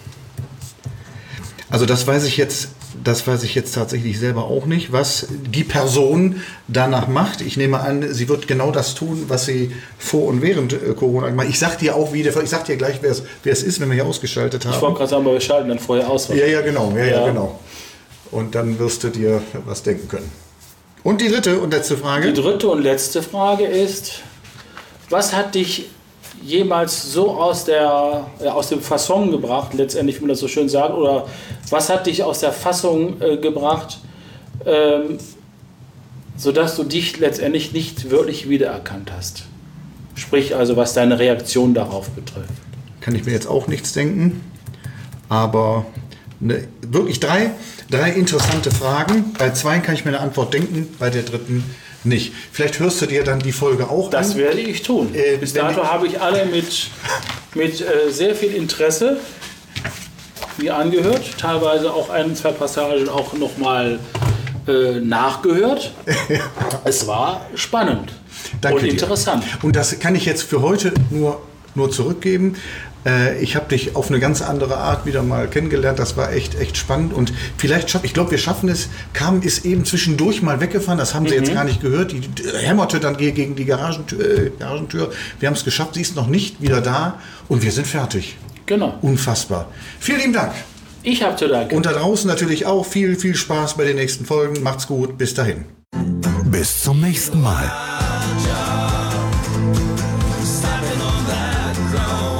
Also das weiß ich jetzt, das weiß ich jetzt tatsächlich selber auch nicht, was die Person danach macht. Ich nehme an, sie wird genau das tun, was sie vor und während äh, Corona gemacht hat. Ich sag dir auch wieder, ich sag dir gleich, wer es, wer es ist, wenn wir hier ausgeschaltet haben. Ich wollte gerade sagen, aber wir schalten dann vorher aus. Ja, ja, genau, ja, ja, Ja. genau. Und dann wirst du dir was denken können. Und die dritte und letzte Frage. Die dritte und letzte Frage ist, was hat dich jemals so aus der ja, aus dem Fasson gebracht, letztendlich, wie man das so schön sagt, oder was hat dich aus der Fassung äh, gebracht, ähm, sodass du dich letztendlich nicht wirklich wiedererkannt hast? Sprich also, was deine Reaktion darauf betrifft. Kann ich mir jetzt auch nichts denken, aber ne, wirklich drei, drei interessante Fragen. Bei zwei kann ich mir eine Antwort denken, bei der dritten nicht. Vielleicht hörst du dir dann die Folge auch Das an. werde ich tun. Äh, Bis wenn dato ich- habe ich alle mit, mit äh, sehr viel Interesse mir angehört, teilweise auch ein, zwei Passagen auch nochmal äh, nachgehört. Es war spannend Danke und dir. interessant. Und das kann ich jetzt für heute nur, nur zurückgeben. Äh, ich habe dich auf eine ganz andere Art wieder mal kennengelernt. Das war echt, echt spannend. Und vielleicht schaffen, ich glaube, wir schaffen es. Carmen ist eben zwischendurch mal weggefahren. Das haben Sie jetzt gar nicht gehört. Die hämmerte dann ge- gegen die Garagentür. Äh, Garagentür. Wir haben es geschafft. Sie ist noch nicht wieder da. Und wir sind fertig. Genau. Unfassbar. Vielen lieben Dank. Ich habe zu danken. Und da draußen natürlich auch viel, viel Spaß bei den nächsten Folgen. Macht's gut. Bis dahin. Bis zum nächsten Mal. Stepping on that ground.